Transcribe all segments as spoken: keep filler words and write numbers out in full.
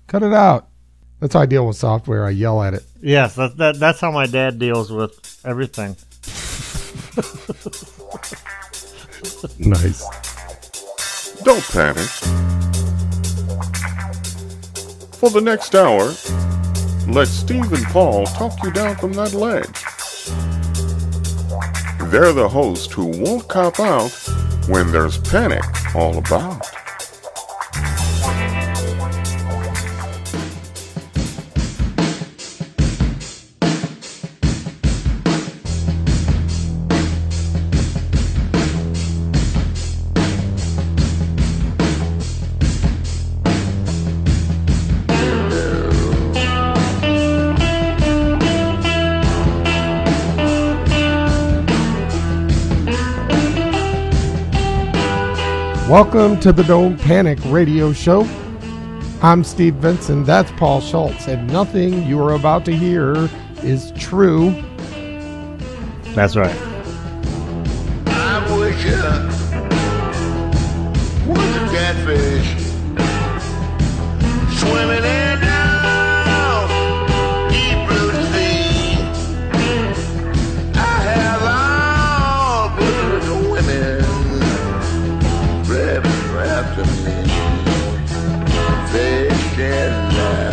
Cut it out. That's how I deal with software. I yell at it. Yes, that, that that's how my dad deals with everything. Nice. Don't panic. For the next hour, let Steve and Paul talk you down from that ledge. They're the host who won't cop out when there's panic all about. Welcome to the Don't Panic Radio Show. I'm Steve Vincent. That's Paul Schultz. And nothing you are about to hear is true. That's right. I wish uh, was a catfish swimming in down deep blue sea. I have all good women wrapped in me. Fish and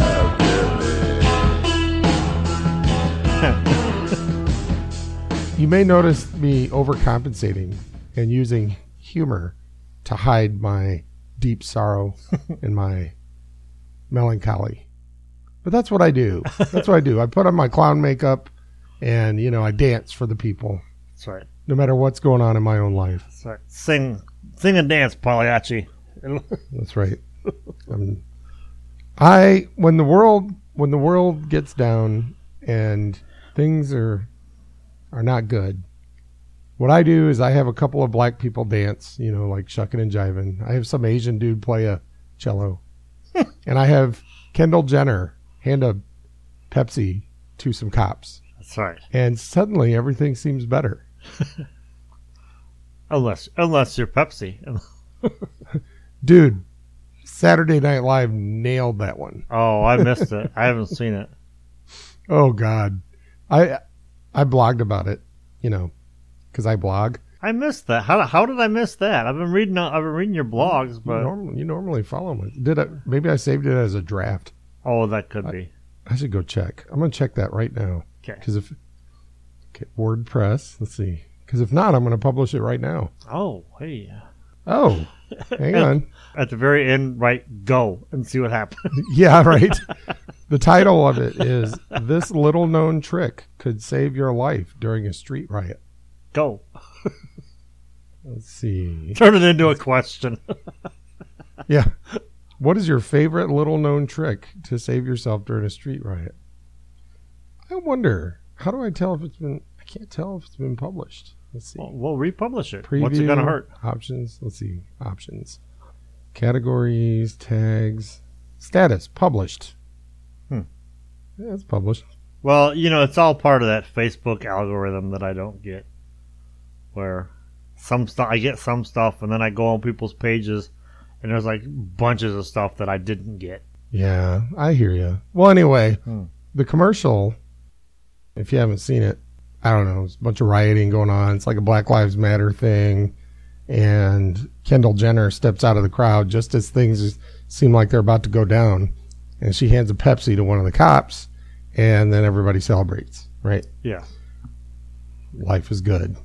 You may notice me overcompensating and using humor to hide my deep sorrow and my melancholy. But that's what I do. That's what I do. I put on my clown makeup and, you know, I dance for the people. That's right. No matter what's going on in my own life. That's right. Sing, sing and dance, Pagliacci. That's right. Um, I when the world when the world gets down and things are are not good, what I do is I have a couple of black people dance, you know, like shucking and jiving. I have some Asian dude play a cello, and I have Kendall Jenner hand a Pepsi to some cops. That's right. And suddenly everything seems better. Unless, unless you're Pepsi. Dude, Saturday Night Live nailed that one. Oh, I missed it. I haven't seen it. Oh God, I I blogged about it, you know, because I blog. I missed that. How how did I miss that? I've been reading. I've been reading your blogs, but you normally, you normally follow me. Did I? Maybe I saved it as a draft. Oh, that could I, be. I should go check. I'm gonna check that right now. Okay. Because if okay, WordPress, let's see. Because if not, I'm gonna publish it right now. Oh, hey. Oh, hang on. At the very end, right? Go and see what happens. Yeah, right. The title of it is "This Little Known Trick Could Save Your Life During a Street Riot." Go. Let's see. Turn it into a question. Yeah. What is your favorite little known trick to save yourself during a street riot? I wonder. How do I tell if it's been... I can't tell if it's been published. Let's see. Well, we'll republish it. Preview, What's it going to hurt? Options. Let's see. Options. Categories, tags, status, published. Hmm. Yeah, it's published. Well, you know, it's all part of that Facebook algorithm that I don't get. Where some stuff, I get some stuff, and then I go on people's pages, and there's like bunches of stuff that I didn't get. Yeah, I hear you. Well, anyway, Hmm. the commercial, if you haven't seen it, I don't know, it's a bunch of rioting going on. It's like a Black Lives Matter thing. And Kendall Jenner steps out of the crowd just as things seem like they're about to go down. And she hands a Pepsi to one of the cops. And then everybody celebrates, right? Yeah. Life is good.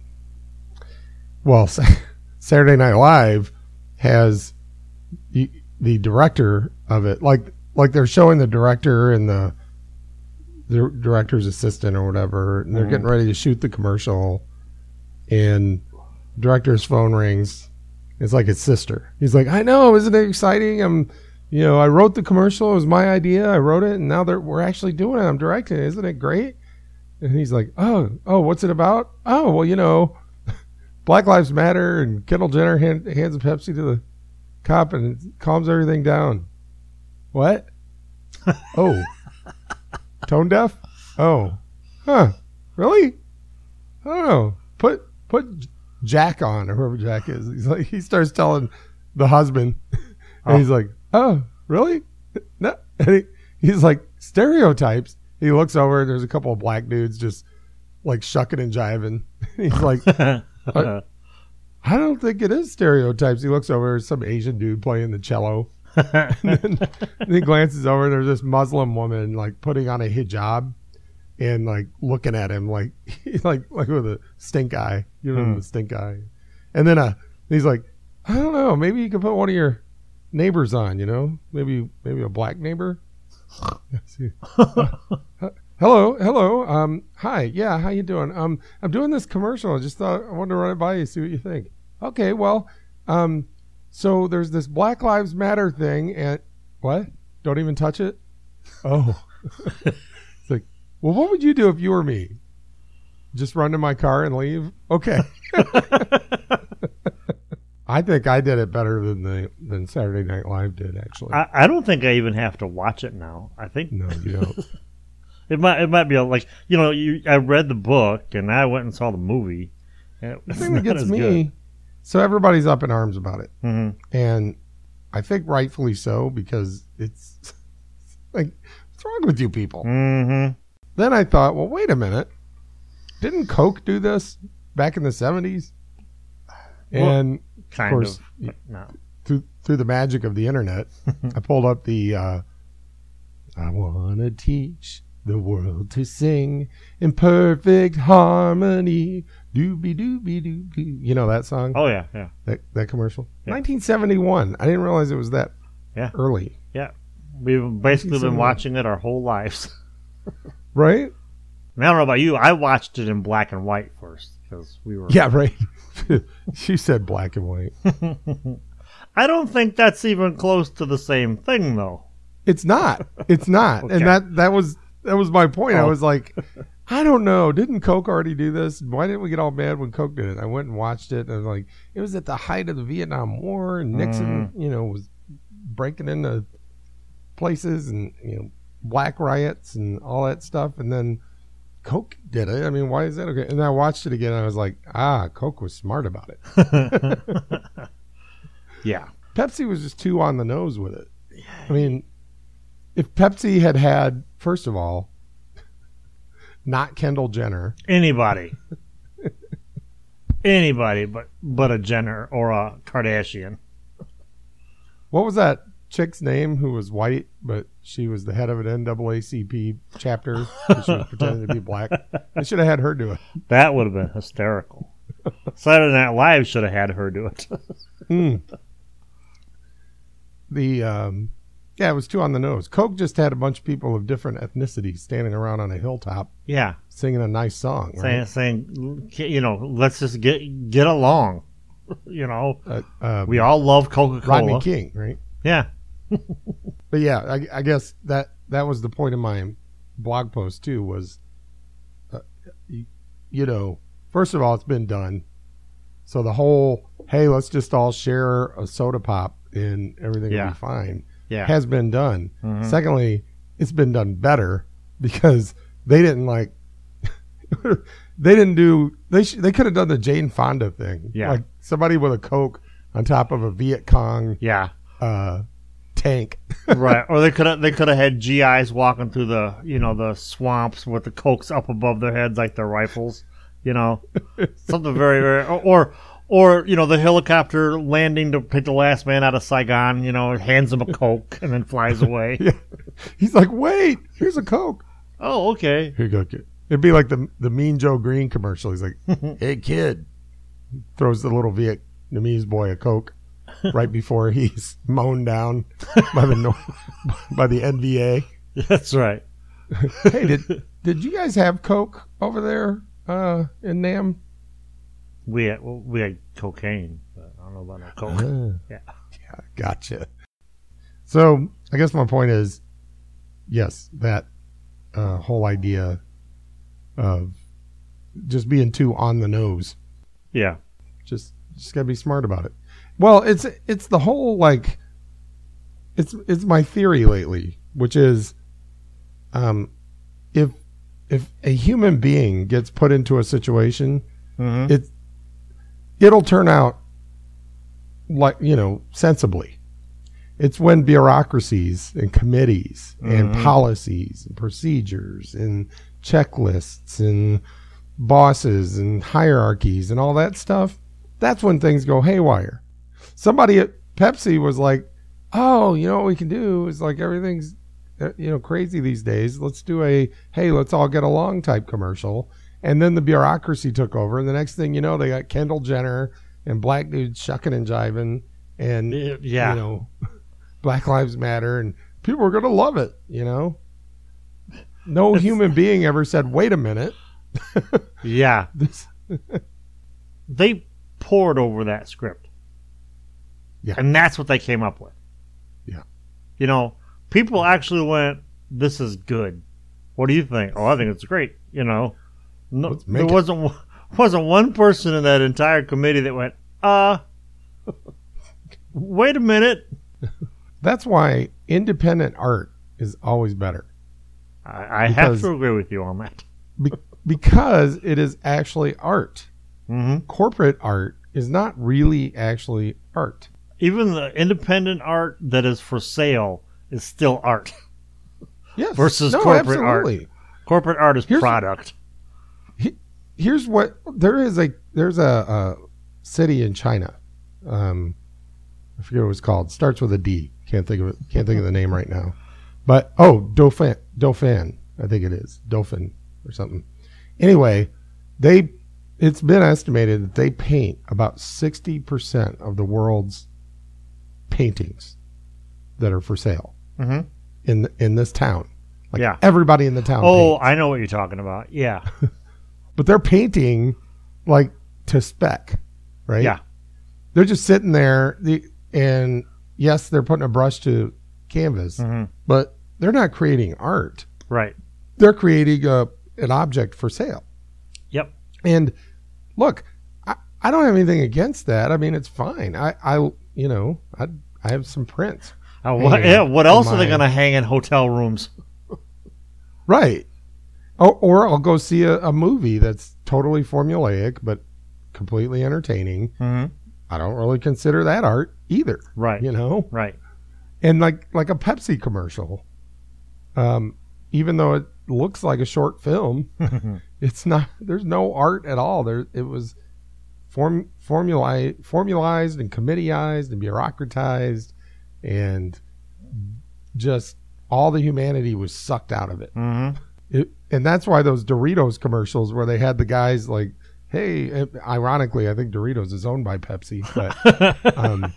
Well, Saturday Night Live has the, the director of it. Like, like they're showing the director and the the director's assistant or whatever, and they're Mm-hmm. getting ready to shoot the commercial, and director's phone rings. It's like his sister. He's like, I know, isn't it exciting? I'm, you know, I wrote the commercial. It was my idea. I wrote it, and now they're, we're actually doing it. I'm directing it. Isn't it great? And he's like, oh, oh, what's it about? Oh, well, you know, Black Lives Matter, and Kendall Jenner hand, hands a Pepsi to the cop, and it calms everything down. What? Oh. Tone deaf? Oh. Huh. Really? I don't know. Put put Jack on, or whoever Jack is. He's like, he starts telling the husband, and Oh. he's like, oh, really? No. And he, he's like, stereotypes. He looks over, and there's a couple of black dudes just like shucking and jiving. He's like, I, I don't think it is stereotypes. He looks over, there's some Asian dude playing the cello. and, then, and he glances over, and there's this Muslim woman like putting on a hijab and like looking at him like like like with a stink eye. You know, hmm. the stink eye. And then uh, he's like, I don't know, maybe you could put one of your neighbors on, you know? Maybe maybe a black neighbor. uh, hello, hello. Um, hi, yeah, how you doing? Um, I'm doing this commercial. I just thought I wanted to run it by you, see what you think. Okay, well, um, so there's this Black Lives Matter thing, and what? Don't even touch it. Oh, it's like, well, what would you do if you were me? Just run to my car and leave? Okay. I think I did it better than the than Saturday Night Live did, actually. I, I don't think I even have to watch it now. I think no, you don't. it might it might be a, like you know you I read the book and I went and saw the movie. And it the thing that gets me, good. So everybody's up in arms about it, mm-hmm. and I think rightfully so because it's like, what's wrong with you people? Mm-hmm. Then I thought, well, wait a minute, didn't Coke do this back in the seventies? And well, kind of course, of, no. through through the magic of the internet, I pulled up the uh, I wanna teach the world to sing in perfect harmony. Doobie doobie doobie. You know that song? Oh yeah, yeah. That that commercial? Yeah. nineteen seventy-one. I didn't realize it was that yeah. early. Yeah. We've basically been watching it our whole lives. Right? I don't know about you. I watched it in black and white first because we were. Yeah, right. She said black and white. I don't think that's even close to the same thing, though. It's not. It's not. Okay. And that that was that was my point. Oh. I was like, I don't know. Didn't Coke already do this? Why didn't we get all mad when Coke did it? I went and watched it, and I was like, it was at the height of the Vietnam War, and Nixon, mm. you know, was breaking into places, and you know, black riots and all that stuff, and then Coke did it. I mean, why is that okay? And I watched it again, and I was like, ah, Coke was smart about it. Yeah. Pepsi was just too on the nose with it. I mean, if Pepsi had had, first of all, not Kendall Jenner. Anybody. Anybody but, but a Jenner or a Kardashian. What was that chick's name who was white, but she was the head of an N double A C P chapter? She was pretending to be black. They should have had her do it. That would have been hysterical. Saturday Night Live should have had her do it. mm. The um, yeah, it was too on the nose. Coke just had a bunch of people of different ethnicities standing around on a hilltop, yeah, singing a nice song, saying, right? saying, you know, let's just get get along. You know, uh, um, we all love Coca-Cola. Rodney King, right? Yeah. But yeah, I, I guess that that was the point of my blog post too. Was uh, you, you know, first of all, it's been done. So the whole, hey, let's just all share a soda pop and everything yeah. will be fine, yeah. has been done. Mm-hmm. Secondly, it's been done better because they didn't like, they didn't do, they sh- they could have done the Jane Fonda thing. Yeah. Like somebody with a Coke on top of a Viet Cong yeah. uh, tank. Right. Or they could have they could have had G Is walking through the, you know, the swamps with the Cokes up above their heads like their rifles. You know, something very, very, or, or, you know, the helicopter landing to pick the last man out of Saigon, you know, hands him a Coke and then flies away. Yeah. He's like, wait, here's a Coke. Oh, okay. Here you go, kid. It'd be like the the Mean Joe Green commercial. He's like, hey, kid. Throws the little Vietnamese boy a Coke right before he's mown down by the by the N V A. That's right. Hey, did did you guys have Coke over there? Uh, in Nam, we had well, we had cocaine, but I don't know about no coke. Uh, yeah, yeah, gotcha. So I guess my point is, yes, that uh, whole idea of just being too on the nose. Yeah, just just gotta be smart about it. Well, it's it's the whole like, it's it's my theory lately, which is, um, if. If a human being gets put into a situation, mm-hmm. it it'll turn out like, you know, sensibly. It's when bureaucracies and committees and Mhm. policies and procedures and checklists and bosses and hierarchies and all that stuff, that's when things go haywire. Somebody at Pepsi was like, oh, you know what we can do is like everything's uh, you know crazy these days. Let's do a, hey, let's all get along type commercial. And then the bureaucracy took over. And the next thing you know, they got Kendall Jenner and black dudes shucking and jiving and, Yeah. you know, Black Lives Matter. And people are going to love it, you know. No human being ever said, wait a minute. Yeah. This, They poured over that script. Yeah. And that's what they came up with. Yeah. You know, people actually went, this is good. What do you think? Oh, I think it's great. You know, no, Let's there make it. wasn't one- wasn't one person in that entire committee that went, uh, wait a minute. that's why independent art is always better. I, I have Because- to agree with you on that. Be- because it is actually art. hmm Corporate art is not really actually art. Even the independent art that is for sale is still art. Yes. Versus no, corporate art. absolutely. Corporate art is Here's- product. Here's what there is a there's a, a city in China. Um, I forget what it's called. Starts with a D. Can't think of it. Can't think of the name right now. But oh, Dauphin, Dauphin, I think it is Dauphin or something. Anyway, they it's been estimated that they paint about sixty percent of the world's paintings that are for sale hmm in in this town. Like Yeah. everybody in the town. Oh, paints. I know what you're talking about. Yeah. But they're painting like to spec, right? Yeah. They're just sitting there, the, and yes, they're putting a brush to canvas, hmm but they're not creating art. Right. They're creating a, an object for sale. Yep. And look, I, I don't have anything against that. I mean, it's fine. I, I you know, I, I have some prints. Uh, what, Hanging yeah, what else in are they my- going to hang in hotel rooms? Right. Or, or I'll go see a, a movie that's totally formulaic, but completely entertaining. hmm I don't really consider that art either. Right. You know? Right. And like like a Pepsi commercial, um, even though it looks like a short film, it's not. There's no art at all. There, it was form formuli formalized and committeeized and bureaucratized, and just all the humanity was sucked out of it. hmm It, and that's why those Doritos commercials where they had the guys like, hey, and ironically, I think Doritos is owned by Pepsi, but um,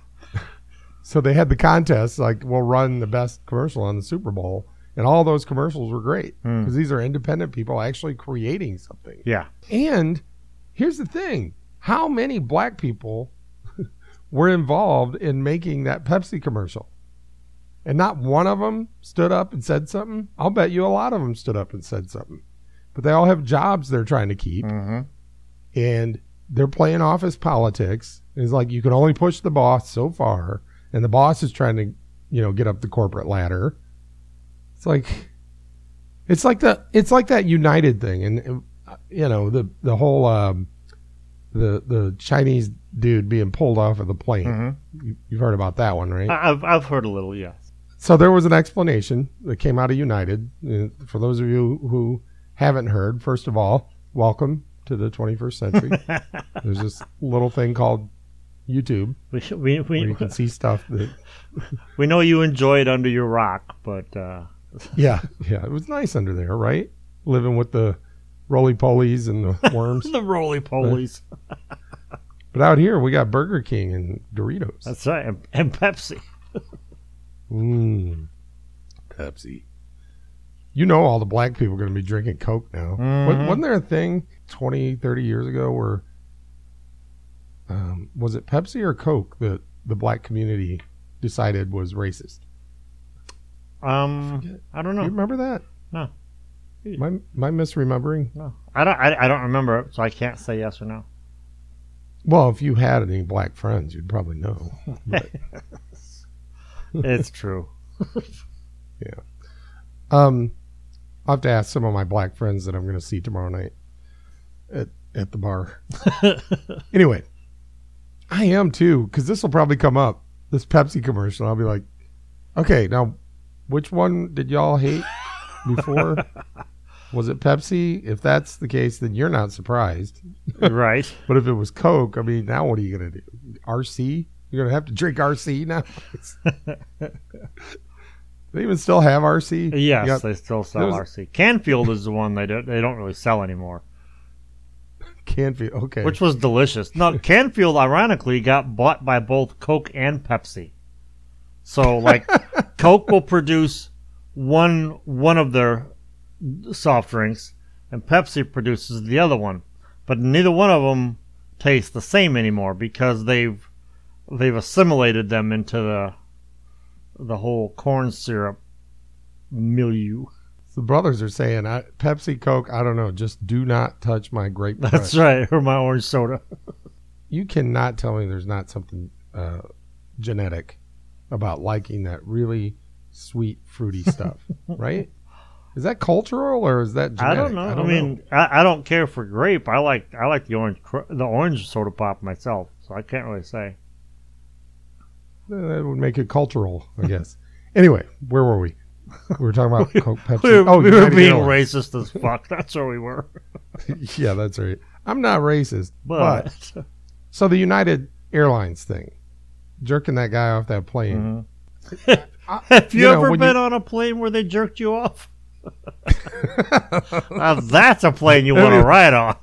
so they had the contest like, we'll run the best commercial on the Super Bowl, and all those commercials were great because Hmm. these are independent people actually creating something. Yeah. And here's the thing: how many black people were involved in making that Pepsi commercial? And not one of them stood up and said something. I'll bet you a lot of them stood up and said something. But they all have jobs they're trying to keep, hmm and they're playing office politics. It's like you can only push the boss so far, and the boss is trying to, you know, get up the corporate ladder. It's like, it's like the, it's like that United thing, and uh, you know the the whole um, the the Chinese dude being pulled off of the plane. hmm You, you've heard about that one, right? I've I've heard a little. Yes. So there was an explanation that came out of United. Uh, For those of you who haven't heard, first of all, welcome to the twenty-first century. There's this little thing called YouTube We we where we, you can see stuff that, we know you enjoy it under your rock, but uh, yeah, yeah, it was nice under there, right? Living with the roly-polies and the worms. the roly polies. But out here, we got Burger King and Doritos. That's right, and, and Pepsi. Mmm. Pepsi. You know all the black people are going to be drinking Coke now. Mhm. Wa- Wasn't there a thing twenty, thirty years ago where, um, was it Pepsi or Coke that the black community decided was racist? Um, I don't Do you know. remember that? No. Am I, am I misremembering? No, I don't. I, I don't remember it, so I can't say yes or no. Well, if you had any black friends, you'd probably know. But, It's true. um, I'll have to ask some of my black friends that I'm going to see tomorrow night at, at the bar. Anyway, I am too, because this will probably come up this Pepsi commercial. I'll be like, okay, now which one did y'all hate before? Was it Pepsi? If that's the case, then you're not surprised. Right. But if it was Coke, I mean, now what are you going to do? R C? You're going to have to drink R C now? They even still have R C? Yes, got, they still sell was, R C. Canfield is the one they don't, they don't really sell anymore. Canfield, okay. Which was delicious. No, Canfield, ironically, got bought by both Coke and Pepsi. So, like, Coke will produce one one of their soft drinks, and Pepsi produces the other one. But neither one of them tastes the same anymore because they've they've assimilated them into the the whole corn syrup milieu. The brothers are saying, I, Pepsi, Coke, I don't know, just do not touch my grape That's fresh. right, or my orange soda. You cannot tell me there's not something uh, genetic about liking that really sweet, fruity stuff, right? Is that cultural or is that genetic? I don't know. I, don't mean, know. I, I don't care for grape. I like I like the orange cr- the orange soda pop myself, so I can't really say. That would make it cultural, I guess. Anyway, where were we? We were talking about Coke, Pepsi. We were, oh, we were United being Airlines. racist as fuck. That's where we were. Yeah, that's right. I'm not racist, but, But, so the United Airlines thing, jerking that guy off that plane. Mhm. I- have you, you know, ever when been you- on a plane where they jerked you off? Now that's a plane you want to ride on.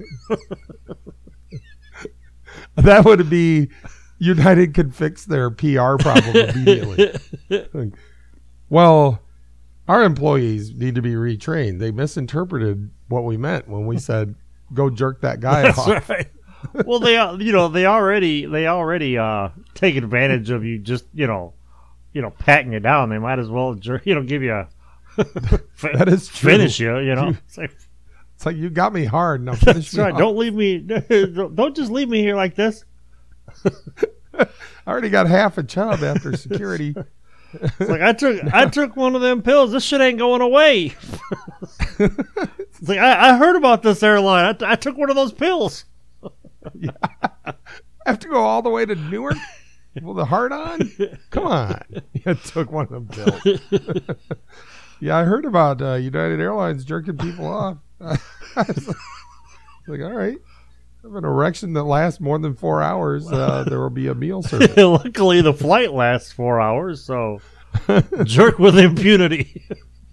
That would be United could fix their P R problem immediately. Like, well, our employees need to be retrained. They misinterpreted what we meant when we said go jerk that guy That's off. right. Well, they uh, you know they already they already uh, take advantage of you just you know you know patting you down. They might as well jerk you know give you a That is true. finish you you know. It's like, It's like you got me hard. Now finish that's me right. off. Don't leave me. Don't don't just leave me here like this. I already got half a chub after security. It's like I took I took one of them pills. This shit ain't going away. It's like I, I heard about this airline. I, t- I took one of those pills. I have to go all the way to Newark with the heart on? Come on. You took one of them pills. Yeah, I heard about uh, United Airlines jerking people off. I was like, all right. I have an erection that lasts more than four hours. Uh, there will be a meal service. Luckily, the flight lasts four hours, so jerk with impunity.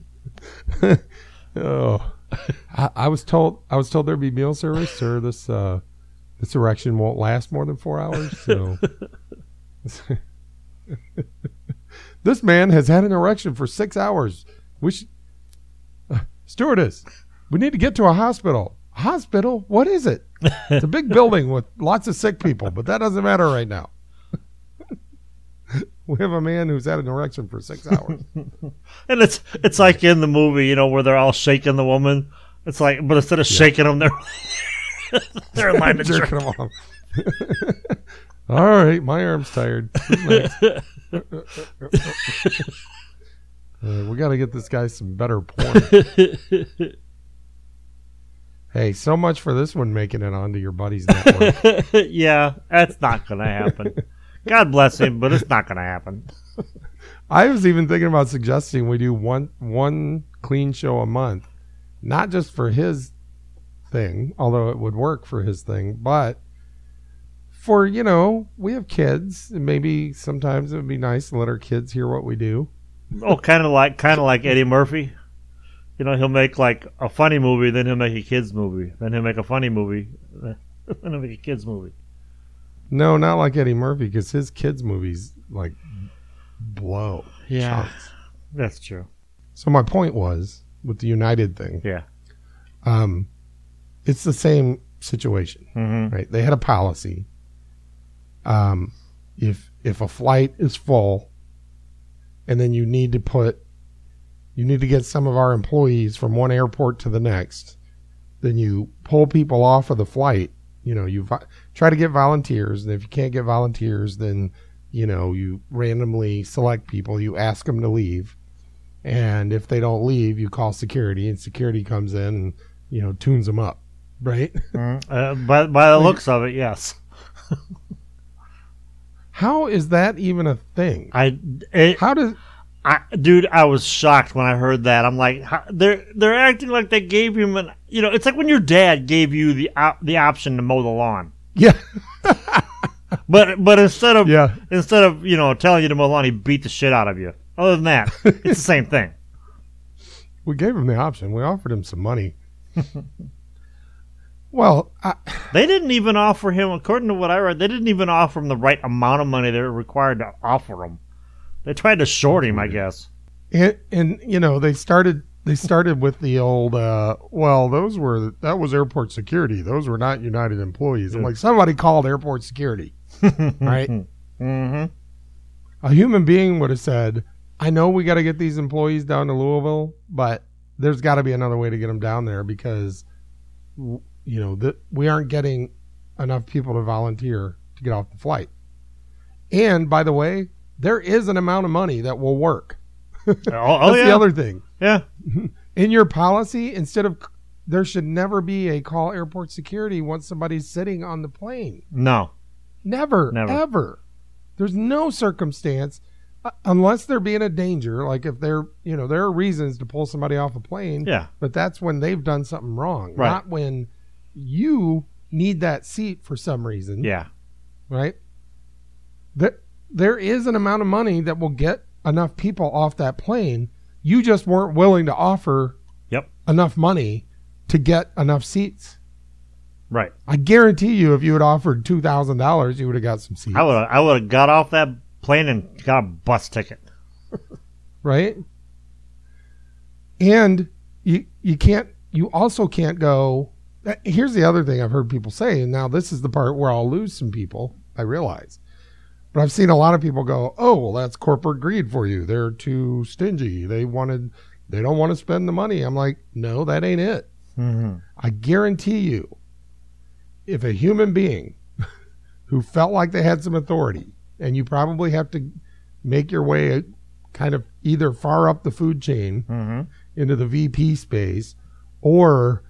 Oh, I, I was told I was told there'd be meal service, sir. This uh, this erection won't last more than four hours. So, this man has had an erection for six hours. We should, uh, stewardess, we need to get to a hospital. Hospital? What is it? It's a big building with lots of sick people, but that doesn't matter right now. We have a man who's had an erection for six hours. And it's it's like in the movie, you know, where they're all shaking the woman. It's like, but instead of shaking them, they're they're in line to jerk. Jerking them off. All right, my arm's tired. Who's next? Uh, we got to get this guy some better porn. Hey, so much for this one making it onto your buddy's network. Yeah, that's not going to happen. God bless him, but it's not going to happen. I was even thinking about suggesting we do one one clean show a month, not just for his thing, although it would work for his thing, but for, you know, we have kids, and maybe sometimes it would be nice to let our kids hear what we do. Oh, kind of like kind of like Eddie Murphy. You know, he'll make like a funny movie, then he'll make a kids movie, then he'll make a funny movie, then he'll make a kids movie. No, not like Eddie Murphy, because his kids' movies like blow. Yeah, chunks. that's true. So my point was with the United thing. Yeah. Um, it's the same situation, Mm-hmm. right? They had a policy. Um, if if a flight is full, and then you need to put, you need to get some of our employees from one airport to the next, then you pull people off of the flight. You know, you vo- try to get volunteers, and if you can't get volunteers, then, you know, you randomly select people, you ask them to leave, and if they don't leave, you call security, and security comes in and, you know, tunes them up, right? Mm-hmm. Uh, by by the looks of it, yes. How is that even a thing? I, it, How does I, dude, I was shocked when I heard that. I'm like, how, they're they're acting like they gave him an, you know, it's like when your dad gave you the op, the option to mow the lawn, yeah but but instead of yeah instead of you know telling you to mow the lawn, he beat the shit out of you. Other than that, it's the same thing. we gave him the option. We offered him some money. Well, I, They didn't even offer him, according to what I read, they didn't even offer him the right amount of money they were required to offer him. They tried to short him, I guess. and, and you know they started they started with the old uh, well those were that was airport security. Those were not United employees. I'm like, somebody called airport security, right? Mm-hmm. A human being would have said, I know we got to get these employees down to Louisville, but there's got to be another way to get them down there because, you know, that we aren't getting enough people to volunteer to get off the flight. And by the way, there is an amount of money that will work. Oh, That's oh yeah. the other thing. Yeah. In your policy, instead of, there should never be a call airport security once somebody's sitting on the plane. No. Never, Never. ever. There's no circumstance, uh, unless they're being a danger, like if they're, you know, there are reasons to pull somebody off a plane, Yeah. but that's when they've done something wrong, Right. not when you need that seat for some reason, Yeah. right? There, there is an amount of money that will get enough people off that plane. You just weren't willing to offer Yep. enough money to get enough seats. Right. I guarantee you, if you had offered two thousand dollars, you would have got some seats. I would I would have got off that plane and got a bus ticket. Right? And you you can't you also can't go uh, here's the other thing I've heard people say, and now this is the part where I'll lose some people, I realize. But I've seen a lot of people go, "Oh, well, that's corporate greed for you. They're too stingy. They wanted they don't want to spend the money." I'm like, "No, that ain't it." Mm-hmm. I guarantee you, if a human being who felt like they had some authority, and you probably have to make your way kind of either far up the food chain Mm-hmm. into the V P space or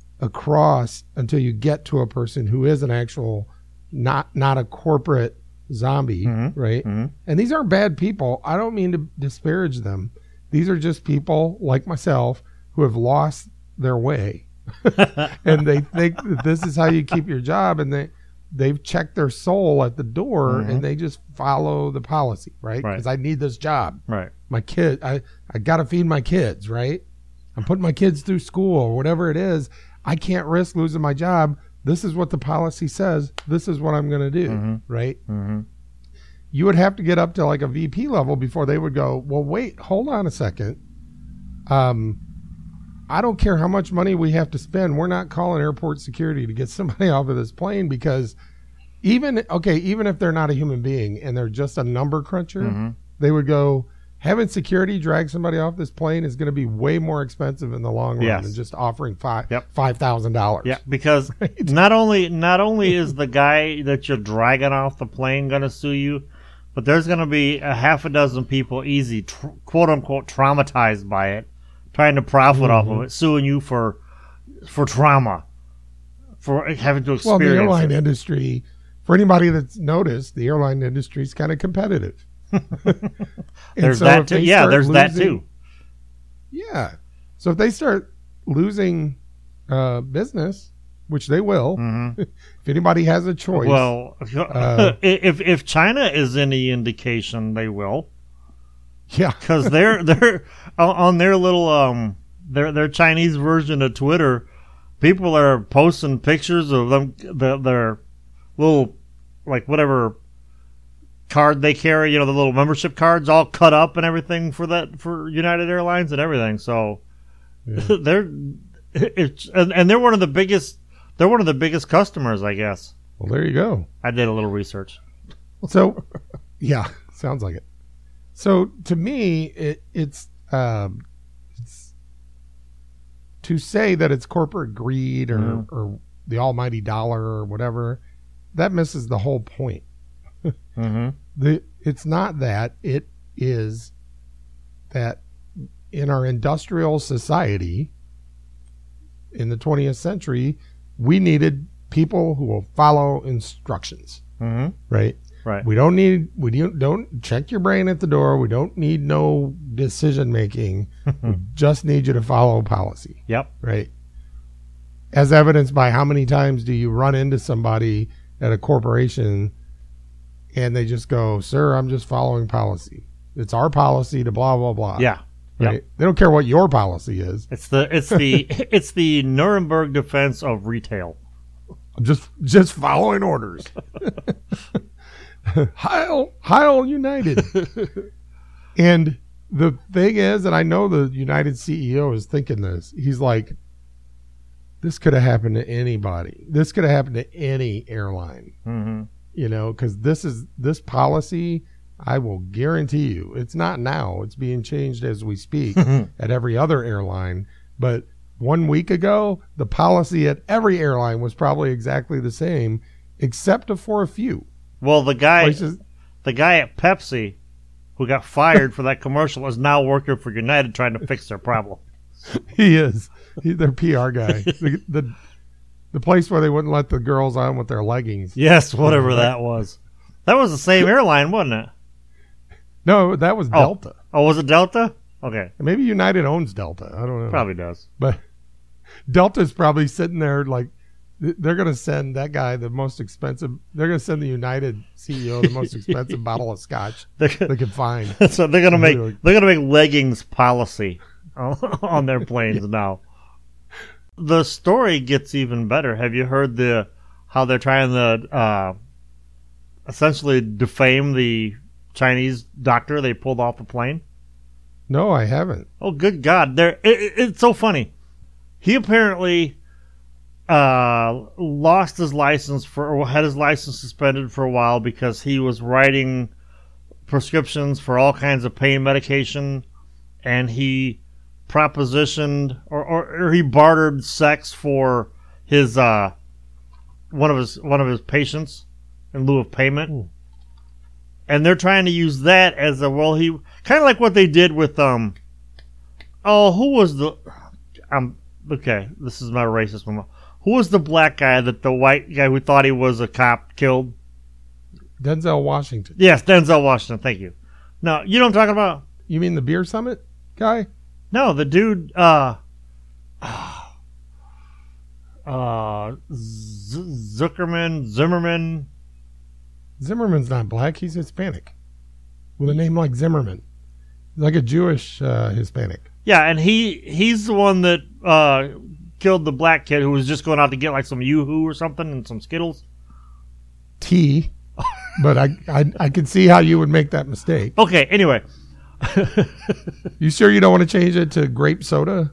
across until you get to a person who is an actual, not not a corporate zombie, Mhm. right? Mhm. And these aren't bad people. I don't mean to disparage them. These are just people like myself who have lost their way. And they think that this is how you keep your job, and they they've checked their soul at the door, Mhm. and they just follow the policy, right? Right. Because I need this job. Right. My kid, I, I got to feed my kids, right? I'm putting my kids through school or whatever it is. I can't risk losing my job. This is what the policy says. This is what I'm going to do, Mhm. right? Mm-hmm. You would have to get up to like a V P level before they would go, well, wait, hold on a second. Um, I don't care how much money we have to spend. We're not calling airport security to get somebody off of this plane, because even, okay, even if they're not a human being and they're just a number cruncher, Mm-hmm. they would go, having security drag somebody off this plane is going to be way more expensive in the long run Yes. than just offering five Yep. five thousand dollars. Yeah, because not only not only is the guy that you're dragging off the plane going to sue you, but there's going to be a half a dozen people easy, tr- quote unquote, traumatized by it, trying to profit off of it, suing you for for trauma, for having to experience Well, the airline it. industry, for anybody that's noticed, the airline industry is kind of competitive. And There's so that if too. they Yeah, start there's that losing- too. Yeah. So if they start losing uh, business, which they will, Mhm. if anybody has a choice. Well, Uh, if if China is any indication, they will, yeah. because they're they're on on their little um their their Chinese version of Twitter. People are posting pictures of them, the, their little like whatever card they carry, you know, the little membership cards all cut up and everything for that for United Airlines and everything. So Yeah. they're it's and, and they're one of the biggest. They're one of the biggest customers, I guess. Well, there you go. I did a little research. So, yeah, sounds like it. So to me, it, it's um, it's to say that it's corporate greed or, Mhm. or the almighty dollar or whatever. That misses the whole point. Mm-hmm. The it's not that. It is that in our industrial society in the twentieth century, we needed people who will follow instructions. Mm-hmm. Right? Right. We don't need, we don't, don't check your brain at the door. We don't need no decision making. We just need you to follow policy. Yep. Right. As evidenced by how many times do you run into somebody at a corporation and they just go, sir, I'm just following policy. It's our policy to blah, blah, blah. Yeah. Right. Yep. They don't care what your policy is. It's the it's the it's the Nuremberg defense of retail. I'm just just following orders. Heil, Heil United. And the thing is, and I know the United C E O is thinking this, he's like, this could have happened to anybody. This could have happened to any airline. Mm-hmm. You know, because this is this policy, I will guarantee you, it's not now. It's being changed as we speak at every other airline. But one week ago, the policy at every airline was probably exactly the same, except for a few. Well, the guy, Places, the guy at Pepsi, who got fired for that commercial, is now working for United trying to fix their problem. he is. He's their P R guy. the, the the place where they wouldn't let the girls on with their leggings. Yes, whatever that was. That was the same airline, wasn't it? No, that was Oh. Delta. Oh, was it Delta? Okay, Maybe United owns Delta. I don't know. probably does. But Delta's probably sitting there like th- they're going to send that guy the most expensive. They're going to send the United C E O the most expensive bottle of scotch They're, they can find. so they're gonna make Really? they're gonna make leggings policy on, on their planes now. The story gets even better. Have you heard the how they're trying to uh, essentially defame the Chinese doctor they pulled off the plane? No, I haven't. Oh, good God! They're, it, it- it's so funny. He apparently uh, lost his license for, or had his license suspended for a while because he was writing prescriptions for all kinds of pain medication, and he propositioned or, or, or he bartered sex for his uh, one of his one of his patients in lieu of payment. Ooh. And they're trying to use that as a well, he kind of like what they did with um. Oh, who was the? Um. Okay, this is my racist one. Who was the black guy that the white guy who thought he was a cop killed? Denzel Washington. Yes, Denzel Washington. Thank you. No, you know what I'm talking about? You mean the beer summit guy? No, the dude. Uh. Uh. Z- Zuckerman, Zimmerman. Zimmerman's not black. He's Hispanic with a name like Zimmerman. He's like a Jewish uh, Hispanic. Yeah, and he he's the one that uh killed the black kid who was just going out to get like some Yoo-hoo or something and some Skittles. T. But I, I I can see how you would make that mistake. Okay, anyway. You sure you don't want to change it to grape soda?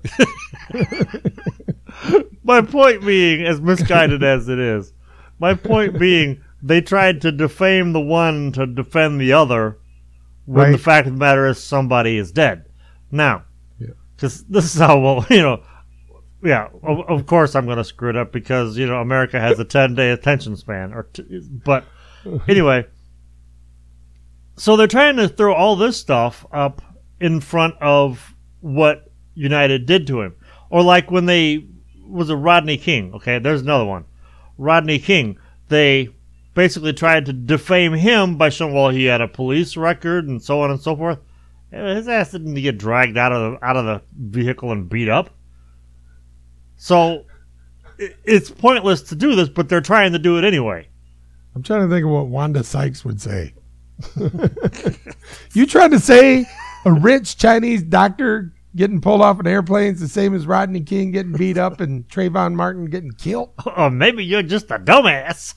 My point being, as misguided as it is, my point being, they tried to defame the one to defend the other when Right. the fact of the matter is somebody is dead. Now, Yeah. because this is how, well, you know, yeah, of, of course I'm going to screw it up because, you know, America has a ten-day attention span. or t- But anyway, so they're trying to throw all this stuff up in front of what United did to him. Or like when they, was a Rodney King, okay, there's another one. Rodney King, they basically tried to defame him by showing, well, he had a police record and so on and so forth. His ass didn't get dragged out of the, out of the vehicle and beat up. So i- it's pointless to do this, but they're trying to do it anyway. I'm trying to think of what Wanda Sykes would say. You trying to say a rich Chinese doctor getting pulled off an airplane is the same as Rodney King getting beat up and Trayvon Martin getting killed? Or maybe you're just a dumbass.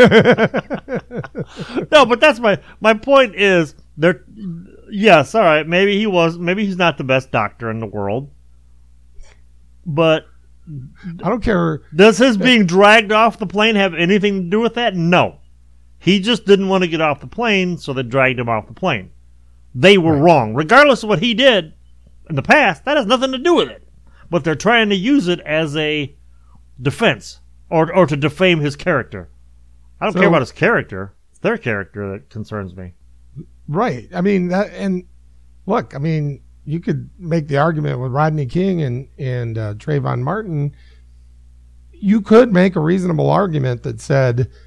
No, but that's my my point is they're yes, all right, maybe he was maybe he's not the best doctor in the world. But I don't care. does his being dragged off the plane have anything to do with that? No. He just didn't want to get off the plane, so they dragged him off the plane. They were Right. wrong. Regardless of what he did in the past, that has nothing to do with it. But they're trying to use it as a defense or or to defame his character. I don't So- care about his character. It's their character that concerns me. Right. I mean, that, and look, I mean, you could make the argument with Rodney King and, and uh, Trayvon Martin. You could make a reasonable argument that said,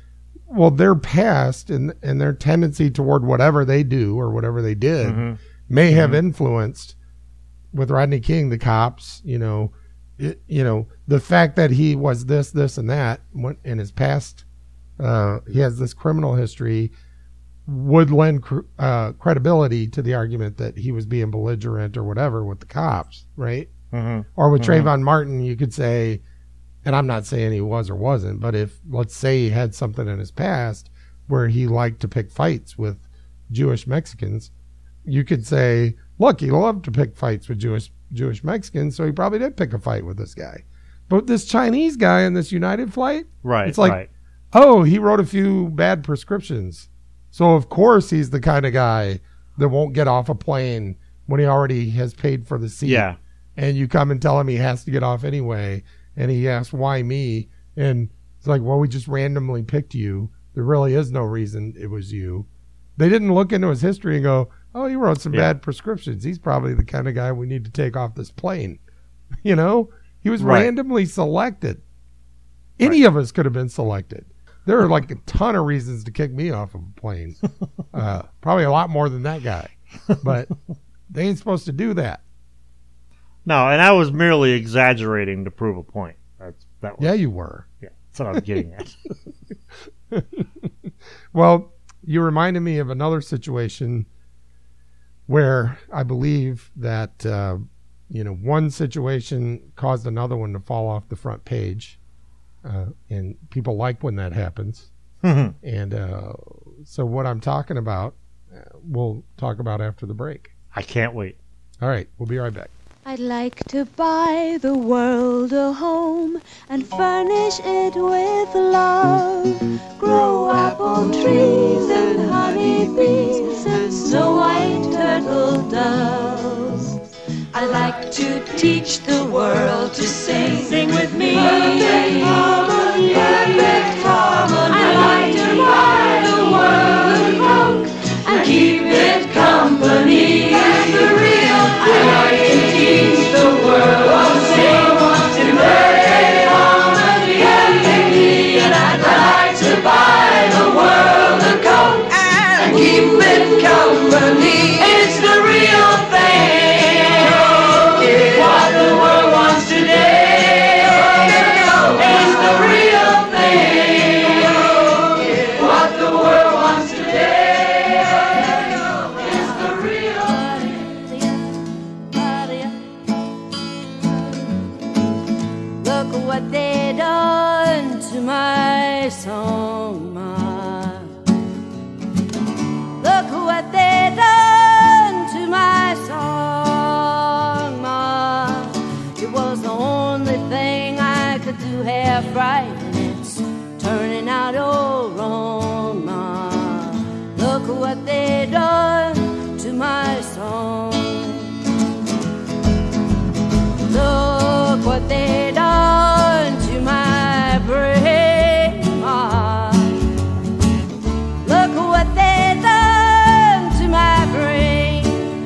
well, their past and and their tendency toward whatever they do or whatever they did Mm-hmm. may have Mhm. influenced with Rodney King, the cops, you know, it, you know, the fact that he was this, this, and that when- in his past, uh, he has this criminal history would lend cr- uh, credibility to the argument that he was being belligerent or whatever with the cops, right? Mm-hmm. Or with Mhm. Trayvon Martin, you could say, and I'm not saying he was or wasn't, but if, let's say he had something in his past where he liked to pick fights with Jewish Mexicans, you could say, look, he loved to pick fights with Jewish Jewish Mexicans, so he probably did pick a fight with this guy. But this Chinese guy in this United flight, Right. it's like, right. oh, he wrote a few bad prescriptions. So, of course, he's the kind of guy that won't get off a plane when he already has paid for the seat. Yeah. And you come and tell him he has to get off anyway. And he asks, why me? And it's like, well, we just randomly picked you. There really is no reason it was you. They didn't look into his history and go, oh, he wrote some Yeah. bad prescriptions. He's probably the kind of guy we need to take off this plane. You know, he was Right. randomly selected. Any of us could have been selected. There are like a ton of reasons to kick me off of a plane. Uh, probably a lot more than that guy. But they ain't supposed to do that. No, and I was merely exaggerating to prove a point. That's that was Yeah, you were. yeah, that's what I was getting at. Well, you reminded me of another situation where I believe that, uh, you know, one situation caused another one to fall off the front page. Uh, and people like when that happens. Mhm. And uh, so what I'm talking about, uh, we'll talk about after the break. I can't wait. All right, we'll be right back. I'd like to buy the world a home and furnish it with love. Grow apple trees and honey bees and snow white turtle doves. I'd like to teach the world to sing. Sing with me. Perfect harmony. Perfect harmony. I'd like to buy the world a coat and keep it company. That's the real thing. I'd like to teach the world to sing. In perfect harmony. Perfectly. And I'd like to buy the world a coat and keep it company. It's the real thing. What the world wants today is the real thing. What the world wants today is the real thing. Look at what they done to my song, Ma. Look at what they done to my song, Ma. It was the only thing I could do half right, and it's turning out all wrong, Ma. Look at what they done to my song. Look what they done to my brain, Ma. Look what they done to my brain.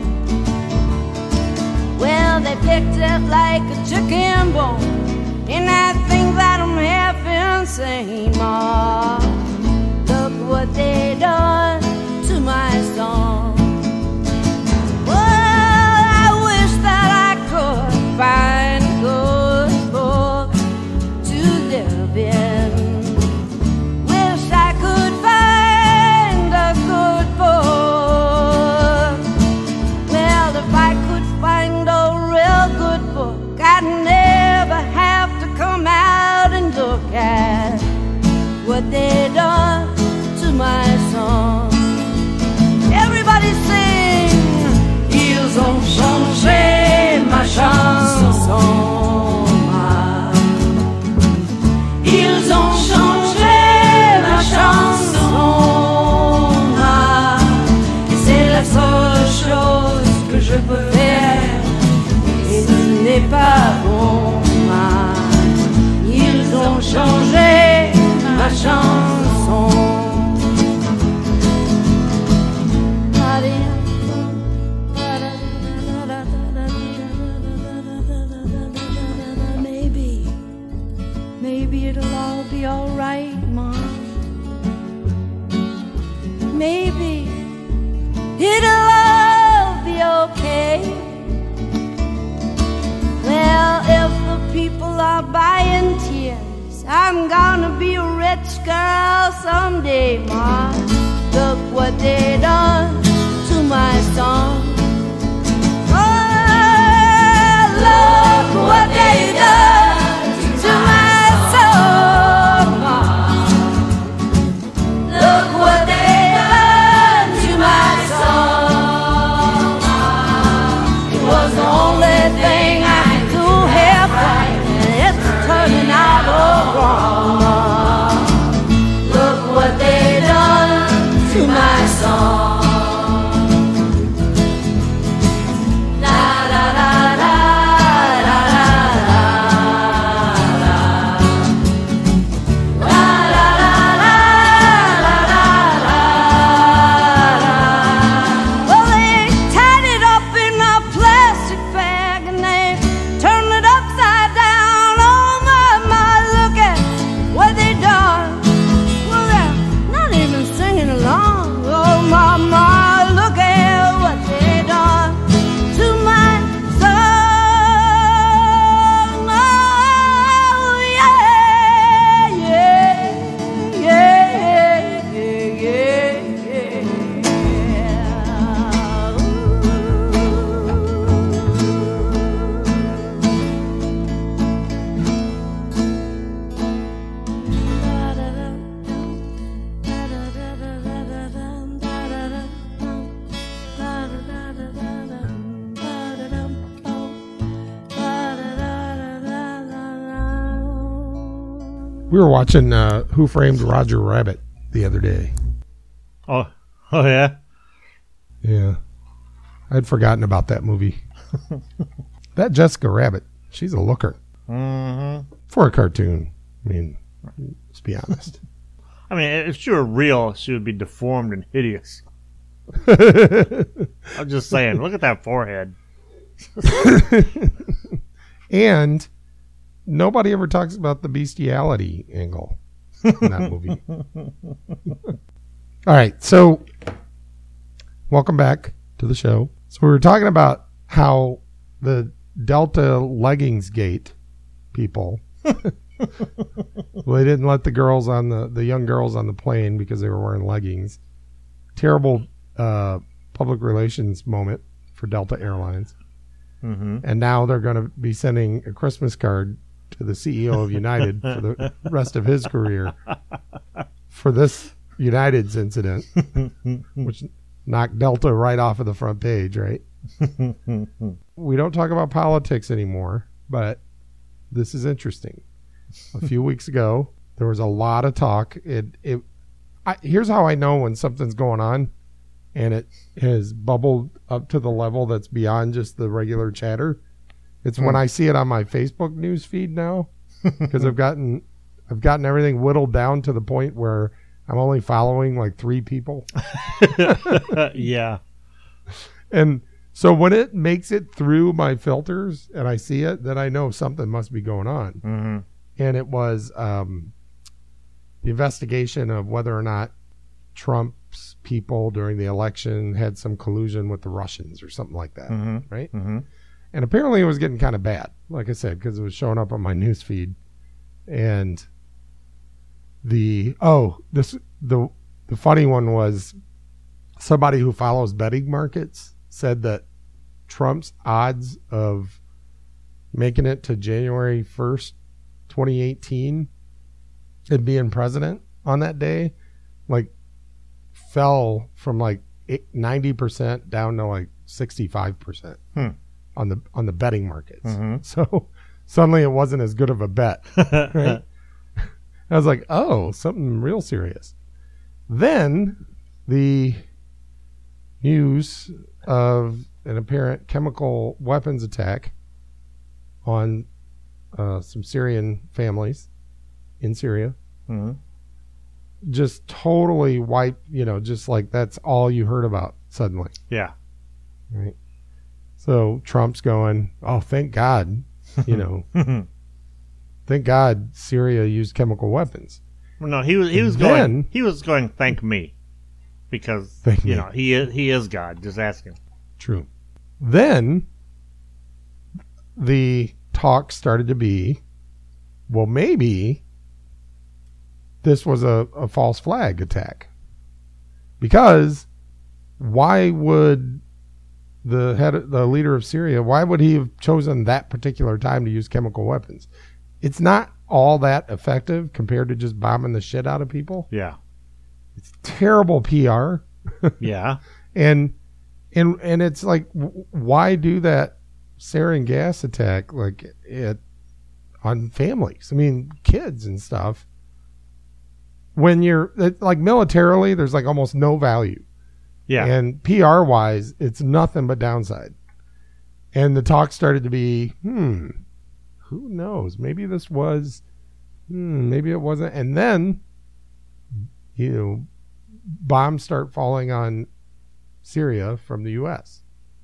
Well, they picked it like a chicken bone, and I think that I'm half insane, Ma. Look what they done to my song. Well, I wish that I could find a good book to live in. Wish I could find a good book. Well, if I could find a real good book, I'd never have to come out and look at what they done to my song. Everybody sing. Ils ont changé ma chanson, ma. Ils ont changé ma chanson, ma. Et c'est la seule chose que je peux faire, et ce n'est pas bon, ma. Ils ont changé ma chanson. Maybe, maybe it'll all be alright, Mom. people are buying tears. I'm gonna be a rich girl someday, Ma. Look what they done to my song. Oh, look what they done to my song, Ma. Look what they done to my song, Ma. It was the only thing I could do here right, and it's turning out all wrong, Ma. Look what they done to my song. La la la la la la la. La la la la la la la. Well, they tied it up in a plastic bag and they turned it upside down. Oh my, my, look at what they done. Well, they're not even singing along. Oh my, my, look at what they done to my song. Oh yeah, yeah, yeah, yeah, yeah, We were watching uh, Who Framed Roger Rabbit the other day. Oh, oh yeah. Yeah. I'd forgotten about that movie. That Jessica Rabbit, she's a looker. Mm-hmm. For a cartoon. I mean, let's be honest. I mean, if she were real, she would be deformed and hideous. I'm just saying. Look at that forehead. And nobody ever talks about the bestiality angle in that movie. All right, so welcome back to the show. So we were talking about how the Delta leggings gate people, well, they didn't let the girls on the, the young girls on the plane because they were wearing leggings. Terrible uh, public relations moment for Delta Airlines. Mm-hmm. And now they're going to be sending a Christmas card to the C E O of United for the rest of his career for this United's incident, which knocked Delta right off of the front page, right? We don't talk about politics anymore, but this is interesting. A few weeks ago, there was a lot of talk. It, it, I, here's how I know when something's going on, and it has bubbled up to the level that's beyond just the regular chatter. It's when I see it on my Facebook news feed now, because I've gotten I've gotten everything whittled down to the point where I'm only following like three people. Yeah. And so when it makes it through my filters and I see it, then I know something must be going on. Mm-hmm. And it was um, the investigation of whether or not Trump's people during the election had some collusion with the Russians or something like that, Mm-hmm. right? Mm-hmm. And apparently it was getting kind of bad, like I said, because it was showing up on my news feed. And the, oh, this, the, the funny one was somebody who follows betting markets said that Trump's odds of making it to January first, twenty eighteen and being president on that day, like fell from like ninety percent down to like sixty-five percent. Hmm. on the on the betting markets. Mm-hmm. So suddenly it wasn't as good of a bet, right? I was like, oh, something real serious. Then the news of an apparent chemical weapons attack on uh, some Syrian families in Syria Mm-hmm. just totally wiped, you know, just like that's all you heard about suddenly. Yeah. Right. So Trump's going, oh, thank God, you know, thank God Syria used chemical weapons. Well, no, he was he was And then- going he was going thank me because Thank you me. know he is he is God. Just ask him. True. Then the talk started to be, well, maybe this was a, a false flag attack. Because why would the head, the leader of Syria, why would he have chosen that particular time to use chemical weapons? It's not all that effective compared to just bombing the shit out of people. Yeah. It's terrible P R. Yeah. And and and it's like, w- why do that sarin gas attack like it on families? I mean, kids and stuff. When you're it, like militarily, there's like almost no value. Yeah. And P R wise, it's nothing but downside. And the talk started to be, hmm, who knows? Maybe this was, hmm, maybe it wasn't. And then, you know, bombs start falling on Syria from the U S.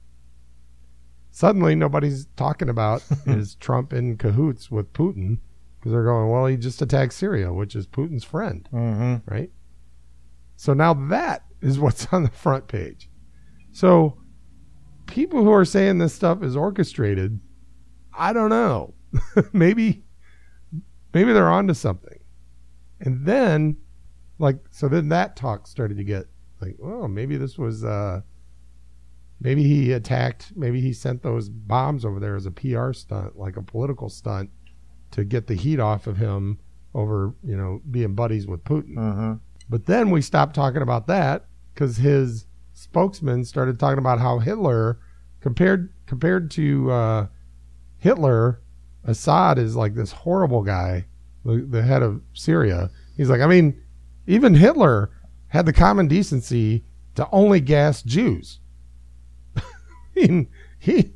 Suddenly, nobody's talking about is Trump in cahoots with Putin, because they're going, well, he just attacked Syria, which is Putin's friend, Mm-hmm. right? So now that is what's on the front page. So people who are saying this stuff is orchestrated, I don't know. maybe, maybe they're onto something. And then, like, so then that talk started to get like, oh, maybe this was, uh, maybe he attacked, maybe he sent those bombs over there as a P R stunt, like a political stunt to get the heat off of him over, you know, being buddies with Putin. Mm-hmm. But then we stopped talking about that because his spokesman started talking about how Hitler, compared compared to uh, Hitler, Assad is like this horrible guy, the, the head of Syria. He's like, I mean, even Hitler had the common decency to only gas Jews. I mean, he,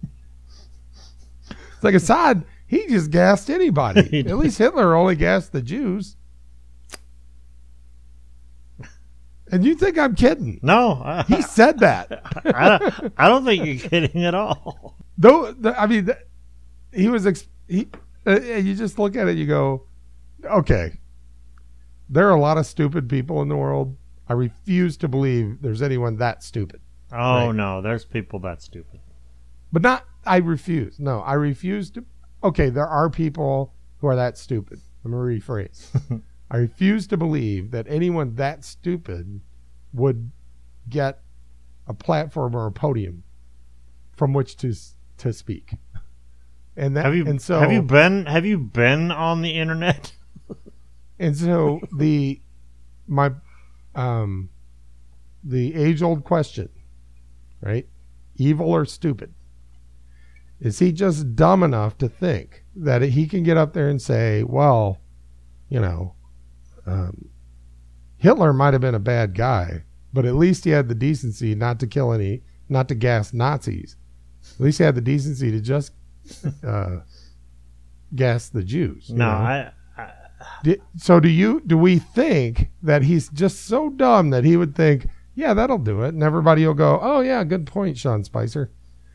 it's like Assad, he just gassed anybody. At least Hitler only gassed the Jews. And you think I'm kidding? No. I, He said that. I, don't, I don't think you're kidding at all. Though, the, I mean, the, he was, ex- he, uh, you just look at it, you go, okay, there are a lot of stupid people in the world. I refuse to believe there's anyone that stupid. Oh, Right. no. There's people that stupid. But not, I refuse. No, I refuse to. Okay, there are people who are that stupid. Let me rephrase. I refuse to believe that anyone that stupid would get a platform or a podium from which to to speak. And that, Have you and so have you been have you been on the internet? and so the my um the age old question, right? Evil or stupid? Is he just dumb enough to think that he can get up there and say, well, you know, um, Hitler might have been a bad guy, but at least he had the decency not to kill any, not to gas Nazis. At least he had the decency to just uh, gas the Jews. you No, know? I, I Di- So do you? Do we think that he's just so dumb that he would think, yeah, that'll do it, and everybody will go, oh yeah, good point, Sean Spicer?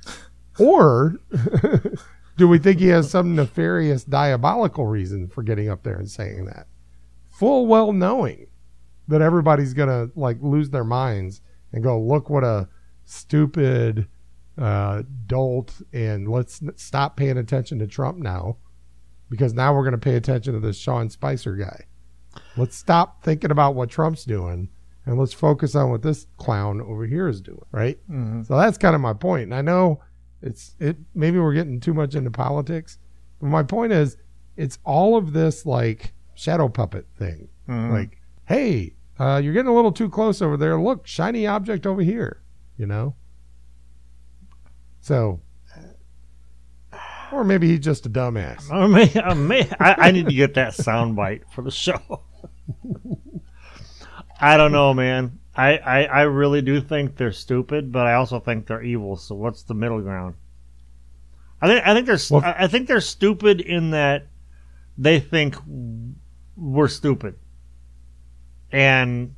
Or do we think he has some nefarious, diabolical reason for getting up there and saying that, full well knowing that everybody's gonna like lose their minds and go, look what a stupid uh, dolt, and let's n- stop paying attention to Trump now, because now we're gonna pay attention to this Sean Spicer guy. Let's stop thinking about what Trump's doing and let's focus on what this clown over here is doing, right? Mhm. So that's kind of my point. And I know it's it maybe we're getting too much into politics, but my point is it's all of this like shadow puppet thing. Mhm. Like, hey, uh, you're getting a little too close over there. Look, shiny object over here, you know? So, or maybe he's just a dumbass. I, may, I, may, I, I need to get that soundbite for the show. I don't know, man. I, I, I really do think they're stupid, but I also think they're evil. So what's the middle ground? I think I think they're Well- I I think they're stupid in that they think we're stupid, and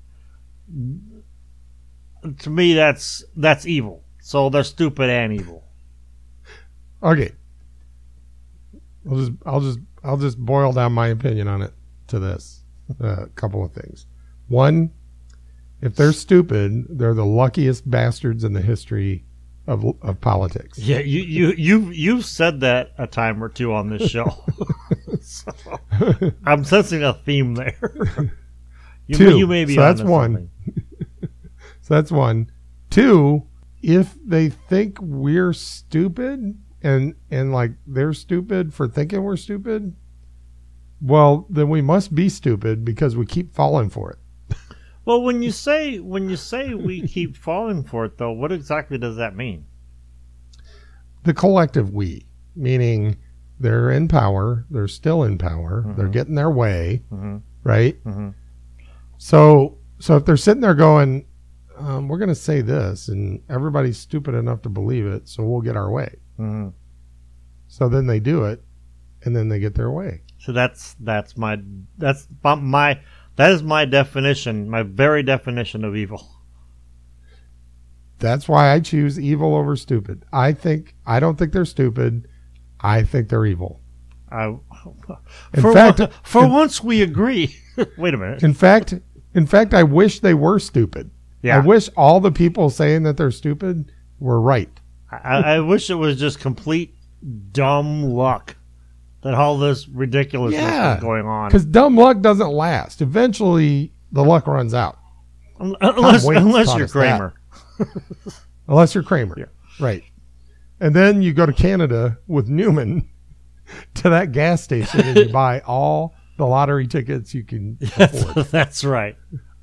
to me that's that's evil. So they're stupid and evil. Okay. I'll just I'll just I'll just boil down my opinion on it to this. A uh, couple of things. One, if they're stupid, they're the luckiest bastards in the history of of politics. Yeah, you you you you've said that a time or two on this show. So, I'm sensing a theme there. You, Two. may, you may be. So that's onto one. something. So that's one. Two, if they think we're stupid and and like they're stupid for thinking we're stupid, well, then we must be stupid because we keep falling for it. Well, when you say when you say we keep falling for it, though, what exactly does that mean? The collective we, meaning they're in power, they're still in power, Mhm. they're getting their way, Mm-hmm. right? Mm-hmm. So, so if they're sitting there going, um, "We're going to say this," and everybody's stupid enough to believe it, so we'll get our way. Mm-hmm. So then they do it, and then they get their way. So that's that's my that's my that is my definition, my very definition of evil. That's why I choose evil over stupid. I think I don't think they're stupid. I think they're evil. I, In for fact- one- for in- once we agree. Wait a minute. In fact, in fact, I wish they were stupid. Yeah. I wish all the people saying that they're stupid were right. I, I wish it was just complete dumb luck that all this ridiculousness Yeah, was going on. Because dumb luck doesn't last. Eventually, the luck runs out. Un- Unless, Waits unless taught you're us that. Kramer. Unless you're Kramer. Yeah. Right. And then you go to Canada with Newman to that gas station and you buy all the lottery tickets you can afford That's right.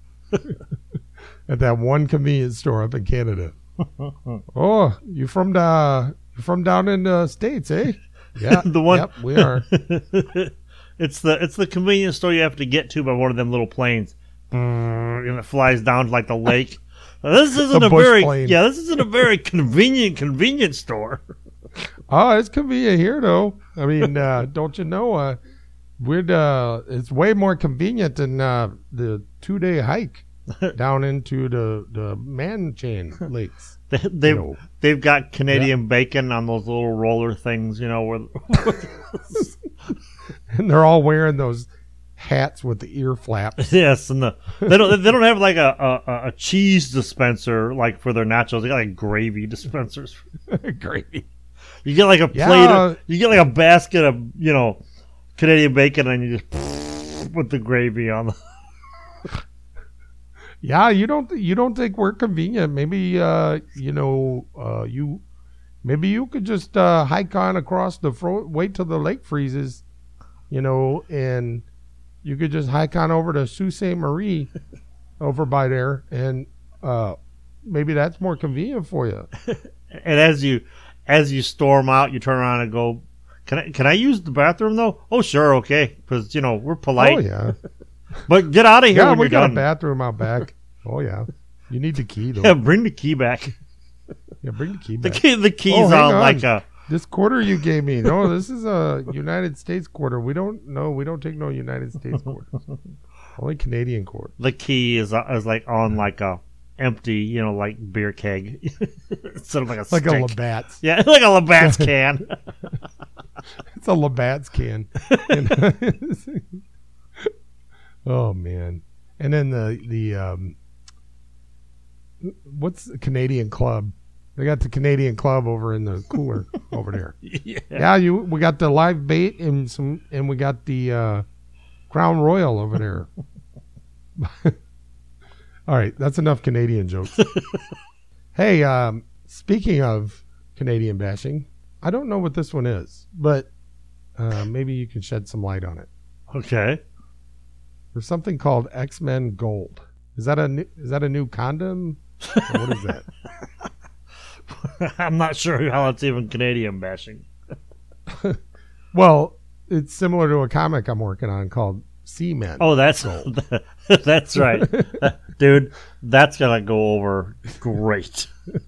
at that one convenience store up in Canada. Oh, you from the you from down in the States, eh? Yeah. The one- Yep, we are. It's the it's the convenience store you have to get to by one of them little planes, and it flies down to like the lake. Now, this isn't A a bush very plane. yeah. This isn't a very convenient convenience store. Oh, it's convenient here, though. I mean, uh, don't you know? Uh, we'd uh, it's way more convenient than uh, the two day hike down into the the man chain lakes. They, they've You know. they've got Canadian bacon on those little roller things, you know. Where And they're all wearing those hats with the ear flaps. yes, and the they don't they don't have like a, a a cheese dispenser like for their nachos. They got like gravy dispensers. Gravy. You get like a plate. Yeah. Of, you get like a basket of you know Canadian bacon, and you just put the gravy on. The, Yeah, you don't you don't think we're convenient? Maybe uh, you know uh, you maybe you could just uh, hike on across the fro- wait till the lake freezes, you know, and you could just hike on over to Sault Ste. Marie over by there, and uh, maybe that's more convenient for you. and as you as you storm out, you turn around and go, "Can I can I use the bathroom though?" Oh, sure, okay, because you know we're polite. Oh yeah, But get out of here yeah, when we you're got done. a bathroom out back. Oh yeah, you need the key though. Yeah, bring the key back. Yeah, bring the key The back. key the key's Oh, hang on, on. like a This quarter you gave me. No, this is a United States quarter. We don't no, we don't take no United States quarters. Only Canadian quarter. the key is uh, is like on like a empty, you know, like beer keg instead of like a Like a stick. Labatt's. Yeah, like a Labatt's can. It's a Labatt's can. And- oh man. And then the the um what's the Canadian Club? They got the Canadian Club over in the cooler over there. Yeah. Yeah, you we got the live bait and some and we got the uh, Crown Royal over there. All right, that's enough Canadian jokes. Hey, um, speaking of Canadian bashing, I don't know what this one is, but uh, maybe you can shed some light on it. Okay. There's something called X-Men Gold. Is that a new, is that a new condom? Or what is that? I'm not sure how it's even Canadian bashing. Well, it's similar to a comic I'm working on called Seamen. Oh, that's that's right, dude. That's gonna go over great.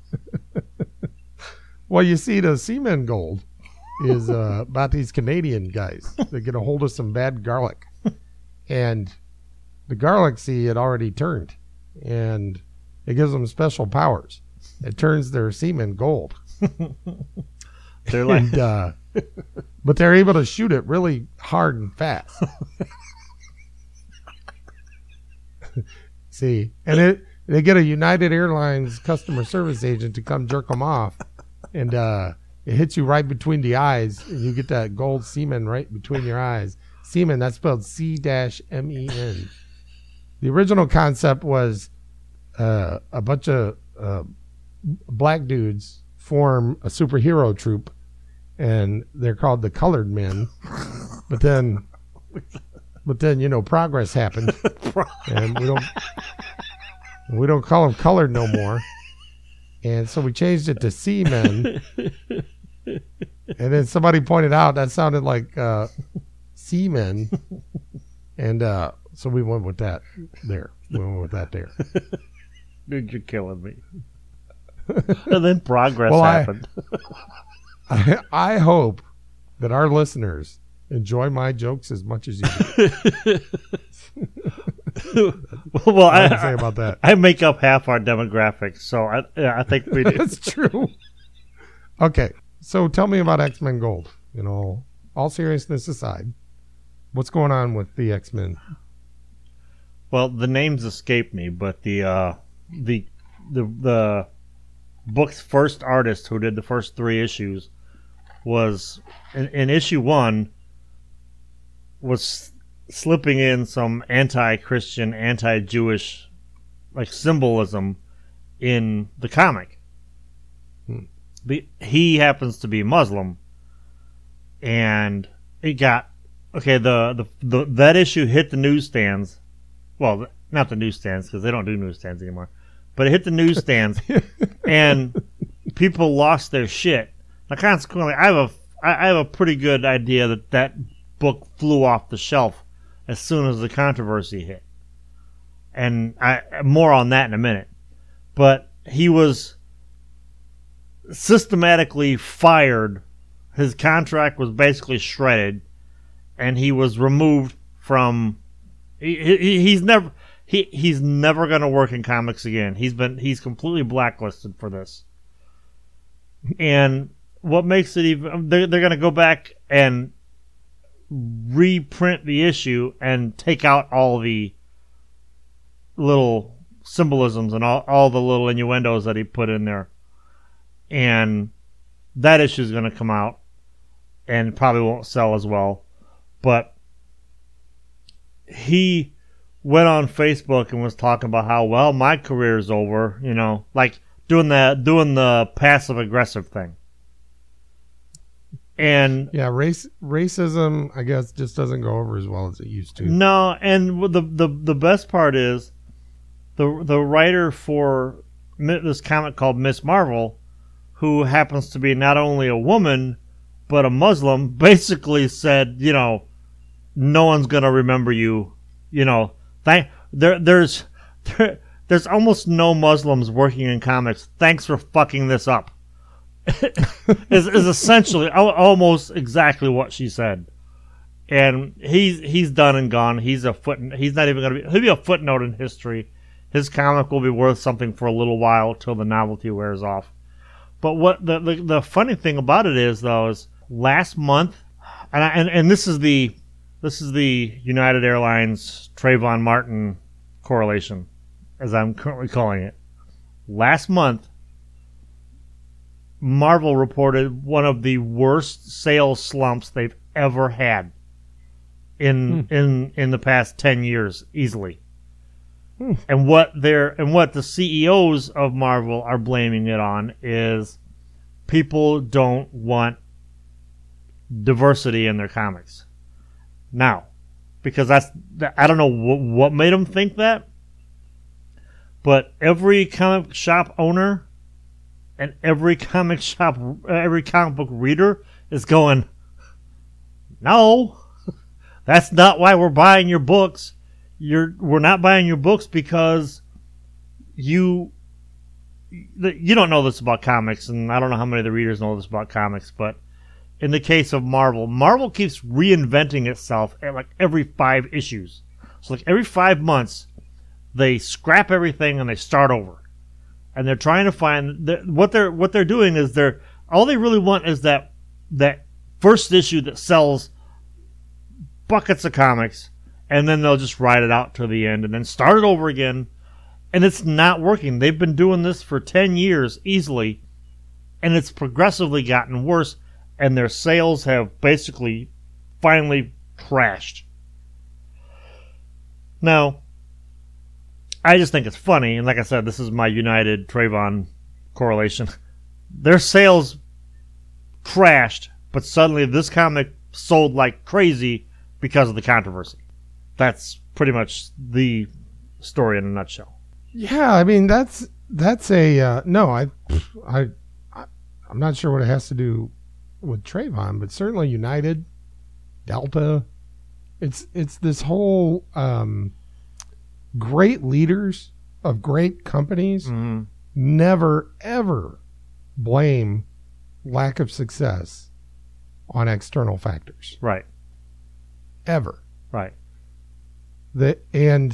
Well, you see, the Seamen Gold is uh, about these Canadian guys that get a hold of some bad garlic. And the garlic, see, it already turned. And it gives them special powers. It turns their semen gold. They're like, And, uh, but they're able to shoot it really hard and fast. See, and it they get a United Airlines customer service agent to come jerk them off, and uh, it hits you right between the eyes, and you get that gold semen right between your eyes. Semen, that's spelled C M E N. The original concept was uh, a bunch of uh, black dudes form a superhero troupe, and they're called the Colored Men. But then, but then you know, progress happened, and we don't we don't call them colored no more. And so we changed it to Seamen. And then somebody pointed out that sounded like uh, seamen, and uh, so we went with that there. We went with that there. Dude, you're killing me. And then progress well, happened. I, I hope that our listeners enjoy my jokes as much as you do. Well, I, I say about that. I make up half our demographics, so I, yeah, I think we do. That's true. Okay, so tell me about X-Men Gold. You know, all seriousness aside, what's going on with the X-Men? Well, the names escape me, but the uh, the the the book's first artist who did the first three issues was in, in issue one was slipping in some anti-Christian, anti-Jewish like symbolism in the comic. Hmm. The, he happens to be Muslim, and it got okay. The, the the that issue hit the newsstands. Well, not the newsstands because they don't do newsstands anymore. But it hit the newsstands, and people lost their shit. Now, consequently, I have a I have a pretty good idea that that book flew off the shelf as soon as the controversy hit, and I more on that in a minute. But he was systematically fired. His contract was basically shredded, and he was removed from. He, he, he's never he he's never going to work in comics again. He's been he's completely blacklisted for this. And what makes it even they're they're going to go back and reprint the issue and take out all the little symbolisms and all, all the little innuendos that he put in there. And that issue is going to come out and probably won't sell as well. But he went on Facebook and was talking about how, well, my career is over, you know, like doing the doing the passive aggressive thing. And yeah, race racism, I guess, just doesn't go over as well as it used to. No, and the the the best part is the the writer for this comic called Miss Marvel, who happens to be not only a woman but a Muslim, basically said, you know, no one's gonna remember you. You know, thank there. There's there, there's almost no Muslims working in comics. Thanks for fucking this up. is is essentially al- almost exactly what she said, and he's he's done and gone. He's a foot. He's not even gonna be. He'll be a footnote in history. His comic will be worth something for a little while till the novelty wears off. But what the the, the funny thing about it is, though, is last month, and I, and and this is the. This is the United Airlines Trayvon Martin correlation, as I'm currently calling it. Last month, Marvel reported one of the worst sales slumps they've ever had in hmm. in in the past ten years, easily. Hmm. And what they're and what the C E Os of Marvel are blaming it on is people don't want diversity in their comics. Now, because that's, I don't know what, what made them think that, but every comic shop owner and every comic shop, every comic book reader is going, no, that's not why we're buying your books. You're, we're not buying your books because you, you don't know this about comics, and I don't know how many of the readers know this about comics, but in the case of Marvel, Marvel keeps reinventing itself at like every five issues. So like every five months, they scrap everything and they start over. And they're trying to find the, what they're what they're doing is they're all they really want is that that first issue that sells buckets of comics, and then they'll just ride it out to the end and then start it over again. And it's not working. They've been doing this for ten years easily, and it's progressively gotten worse, and their sales have basically finally crashed. Now, I just think it's funny, and like I said, this is my United Trayvon correlation. Their sales crashed, but suddenly this comic sold like crazy because of the controversy. That's pretty much the story in a nutshell. Yeah, I mean that's that's a uh, no. I, I, I, I'm not sure what it has to do with Trayvon, but certainly United, Delta. It's it's this whole um, great leaders of great companies Mm-hmm. never ever blame lack of success on external factors. Right, Ever. right. The, and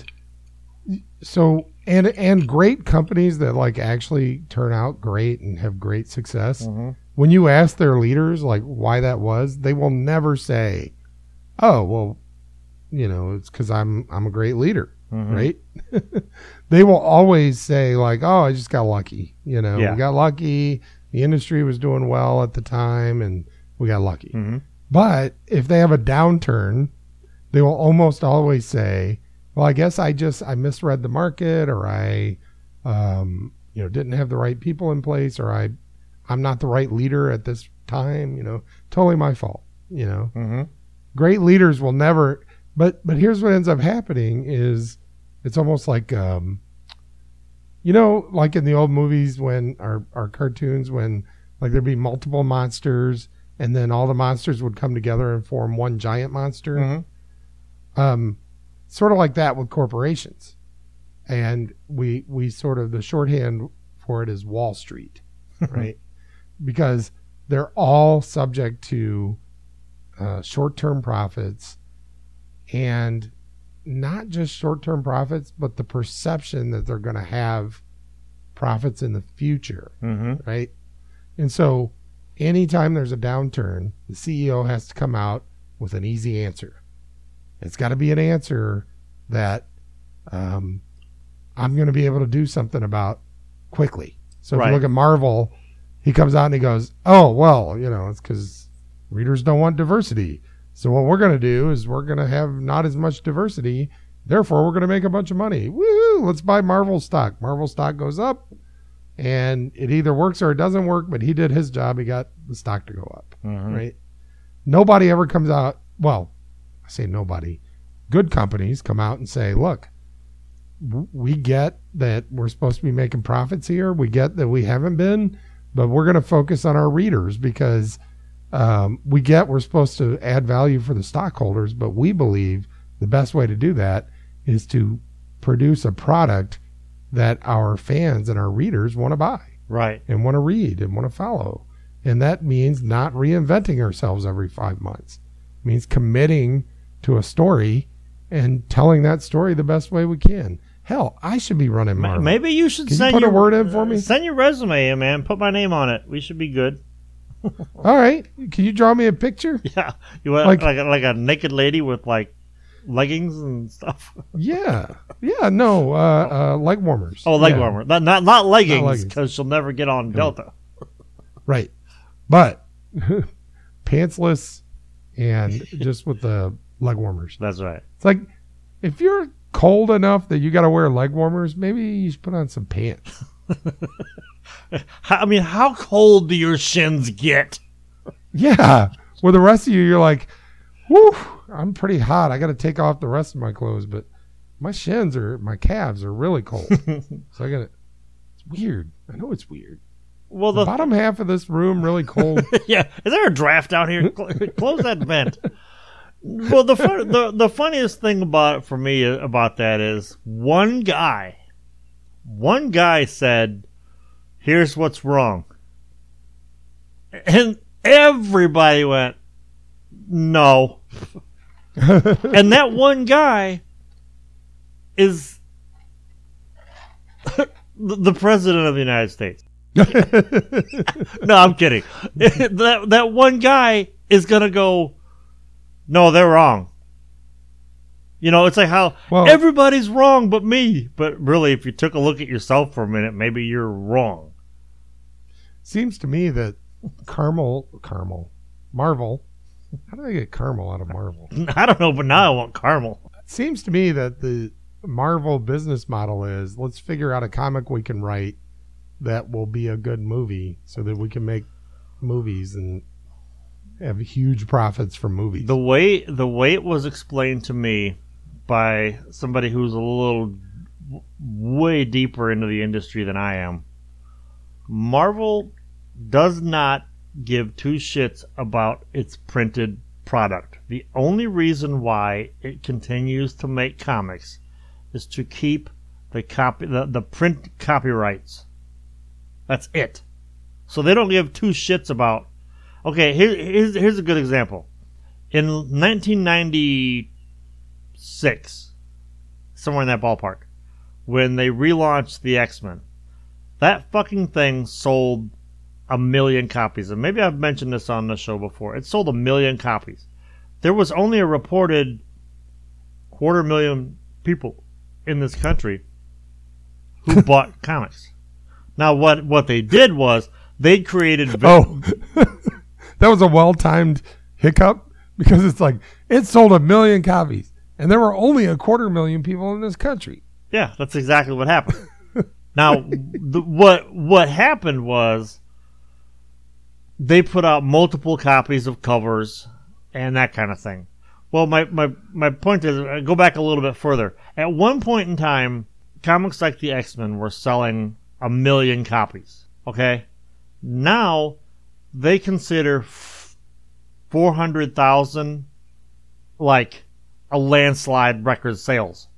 so and and great companies that like actually turn out great and have great success. Mm-hmm. When you ask their leaders like why that was, they will never say, "Oh, well, you know, it's because I'm I'm a great leader." Mm-hmm. Right? They will always say like, "Oh, I just got lucky." You know, Yeah. we got lucky. The industry was doing well at the time, and we got lucky. Mm-hmm. But if they have a downturn, they will almost always say, "Well, I guess I just I misread the market, or I, um, you know, didn't have the right people in place, or I, I'm not the right leader at this time. You know, totally my fault. You know, Mm-hmm. great leaders will never. But but here's what ends up happening is it's almost like, um, you know, like in the old movies when our our cartoons when like there'd be multiple monsters, and then all the monsters would come together and form one giant monster. Mm-hmm. Um, sort of like that with corporations, and we we sort of the shorthand for it is Wall Street, right? Because they're all subject to uh, short-term profits, and not just short-term profits, but the perception that they're going to have profits in the future, Mm-hmm. right? And so anytime there's a downturn, the C E O has to come out with an easy answer. It's got to be an answer that um, I'm going to be able to do something about quickly. So if Right. you look at Marvel, he comes out and he goes, "Oh, well, you know, it's because readers don't want diversity. So what we're going to do is we're going to have not as much diversity. Therefore, we're going to make a bunch of money. Woo! Let's buy Marvel stock. Marvel stock goes up, and it either works or it doesn't work. But he did his job. He got the stock to go up. Mm-hmm. Right? Nobody ever comes out. Well, I say nobody. Good companies come out and say, "Look, w- we get that we're supposed to be making profits here. We get that we haven't been, but we're going to focus on our readers because." Um, we get we're supposed to add value for the stockholders, but we believe the best way to do that is to produce a product that our fans and our readers want to buy Right. and want to read and want to follow. And that means not reinventing ourselves every five months. It means committing to a story and telling that story the best way we can. Hell, I should be running Ma- Marvel. Maybe you should Can you send put a your word in for me? Send your resume in, man. Put my name on it. We should be good. All right. Can you draw me a picture? Yeah, you want Like- like like a, like a naked lady with like leggings and stuff. Yeah. Yeah. No, uh, uh, leg warmers. Oh, leg Yeah. warmer. Not not, not leggings leggings. because she'll never get on Delta. Right. But pantsless and just with the leg warmers. That's right. It's like if you're cold enough that you got to wear leg warmers, maybe you should put on some pants. How, I mean, how cold do your shins get? Yeah. Where the rest of you, you're like, whew, I'm pretty hot. I got to take off the rest of my clothes, but my shins are, my calves are really cold. So I got to, it's weird. I know it's weird. Well, The the bottom half of this room really cold. yeah, is there a draft out here? Cl- Close that vent. Well, the, fun, the the funniest thing about it for me about that is one guy, one guy said, "Here's what's wrong," and everybody went, "No," and that one guy is the, the president of the United States. No, I'm kidding. that that one guy is gonna go, no, they're wrong. You know, it's like how Well- everybody's wrong but me. But really, if you took a look at yourself for a minute, maybe you're wrong. Seems to me that Carmel, Carmel, Marvel. How do they get caramel out of Marvel? I don't know, but now I want caramel. Seems to me that the Marvel business model is let's figure out a comic we can write that will be a good movie so that we can make movies and have huge profits from movies. The way the way it was explained to me by somebody who's a little w- way deeper into the industry than I am, Marvel does not give two shits about its printed product. The only reason why it continues to make comics is to keep the copy the, the print copyrights. That's it. So they don't give two shits about. Okay, here, here's here's a good example. In nineteen ninety-six, somewhere in that ballpark, when they relaunched the X-Men, that fucking thing sold a million copies. And maybe I've mentioned this on the show before. It sold a million copies. There was only a reported quarter million people in this country who bought comics. Now, what, what they did was they created... vi- Oh, that was a well-timed hiccup because it's like it sold a million copies and there were only a quarter million people in this country. Yeah, that's exactly what happened. Now, the, what what happened was they put out multiple copies of covers and that kind of thing. Well, my, my, my point is, I go back a little bit further. At one point in time, comics like the X-Men were selling a million copies. Okay? Now, they consider four hundred thousand like a landslide record sales.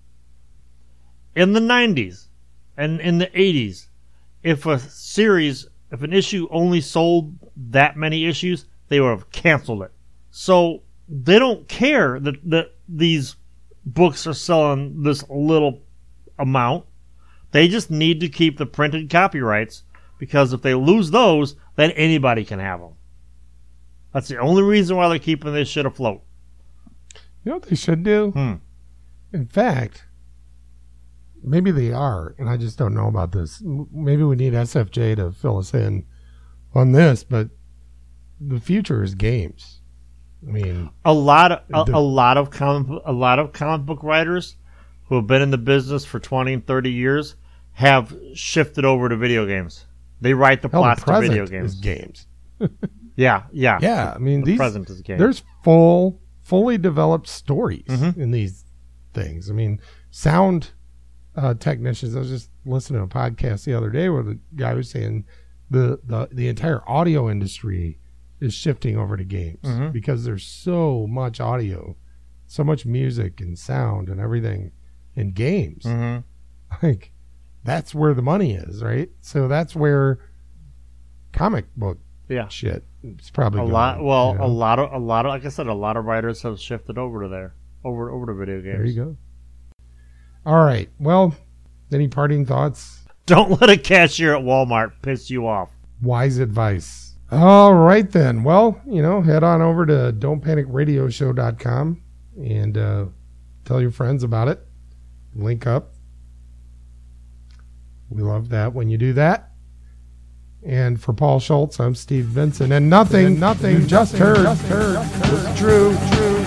In the nineties and in the eighties, if a series, if an issue only sold that many issues, they would have canceled it. So they don't care that, that these books are selling this little amount. They just need to keep the printed copyrights because if they lose those, then anybody can have them. That's the only reason why they're keeping this shit afloat. You know what they should do? Hmm. In fact, maybe they are, and I just don't know about this. M- Maybe we need S F J to fill us in on this, but the future is games. I mean, A lot of a, The- a lot of comic a lot of comic book writers who have been in the business for twenty and thirty years have shifted over to video games. They write the hell, the plots to present video is games. games. Yeah, yeah. Yeah, I mean, The these present is games. there's full, fully developed stories Mhm. in these things. I mean, sound uh, technicians. I was just listening to a podcast the other day where the guy was saying the the, the entire audio industry is shifting over to games Mhm. because there's so much audio, so much music and sound and everything in games. Mhm. Like that's where the money is, right? So that's where comic book Yeah. shit is probably A going, lot. Well, you know? a lot of a lot of like I said, a lot of writers have shifted over to there, over over to video games. There you go. All right. Well, any parting thoughts? Don't let a cashier at Walmart piss you off. Wise advice. All right, then. Well, you know, head on over to don't panic radio show dot com and uh, tell your friends about it. Link up. We love that when you do that. And for Paul Schultz, I'm Steve Vincent. And nothing, and nothing you just heard, just heard was true, true.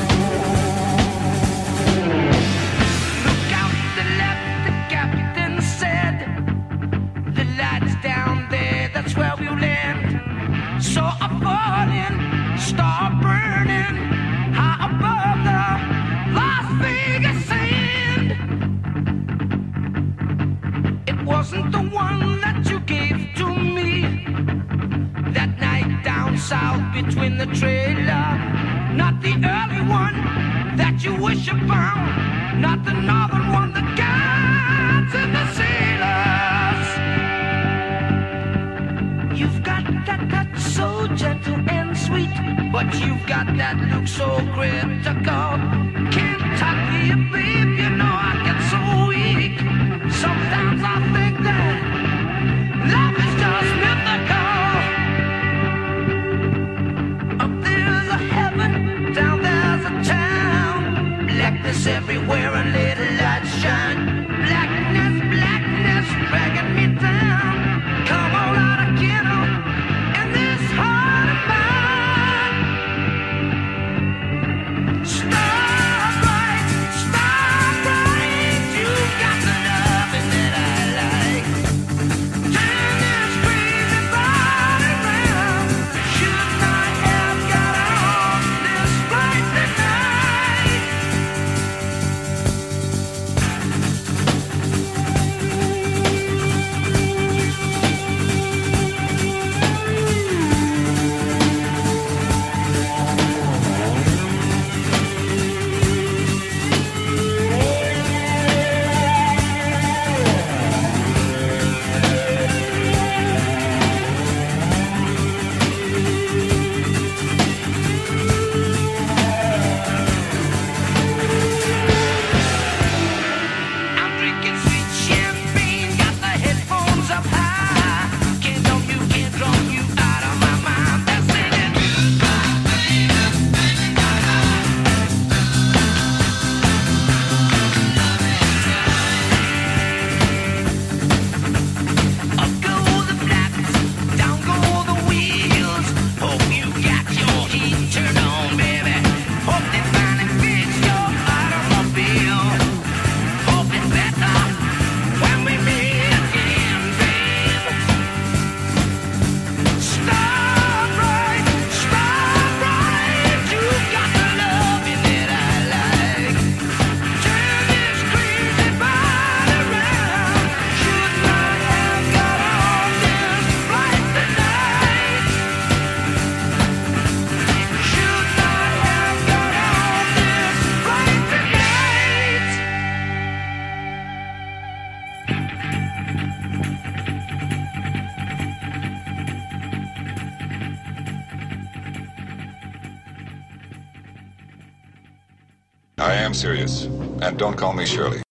Look out to the left, the captain said. The light's down there, that's where we'll land. So I fall in, start burning, high above the Las Vegas sand. It wasn't the one that you gave to me that night down south between the trailer. Not the early one that you wish you found. Not the northern one, the guides and the sailors. You've got that touch so gentle and sweet, but you've got that look so critical. Kentucky, babe, you know I get so weak. Sometimes I think that life is just mythical. Up there's a heaven, down there's a town. Black the darkness everywhere, a little light shine. Blackness, blackness, dragging me down. Come on out again, in this heart of mine. Starbright, starbright, you got the loving that I like. Turn this crazy body round. Should not have got on this flight tonight. I'm drinking sweet champagne, got the headphones up high. Can't drop you, can't drop you out of my mind. They're singing. Up go the flaps, down go the wheels. Hope you got your heat turned on, baby. Hope they finally fix your automobile. Hope it's better when we meet again, babe. Starbright, starbright, you got the loving that I like. Turn this crazy body round. Should not have got on this flight tonight. Should not have got on this flight tonight. I am serious. And don't call me Shirley.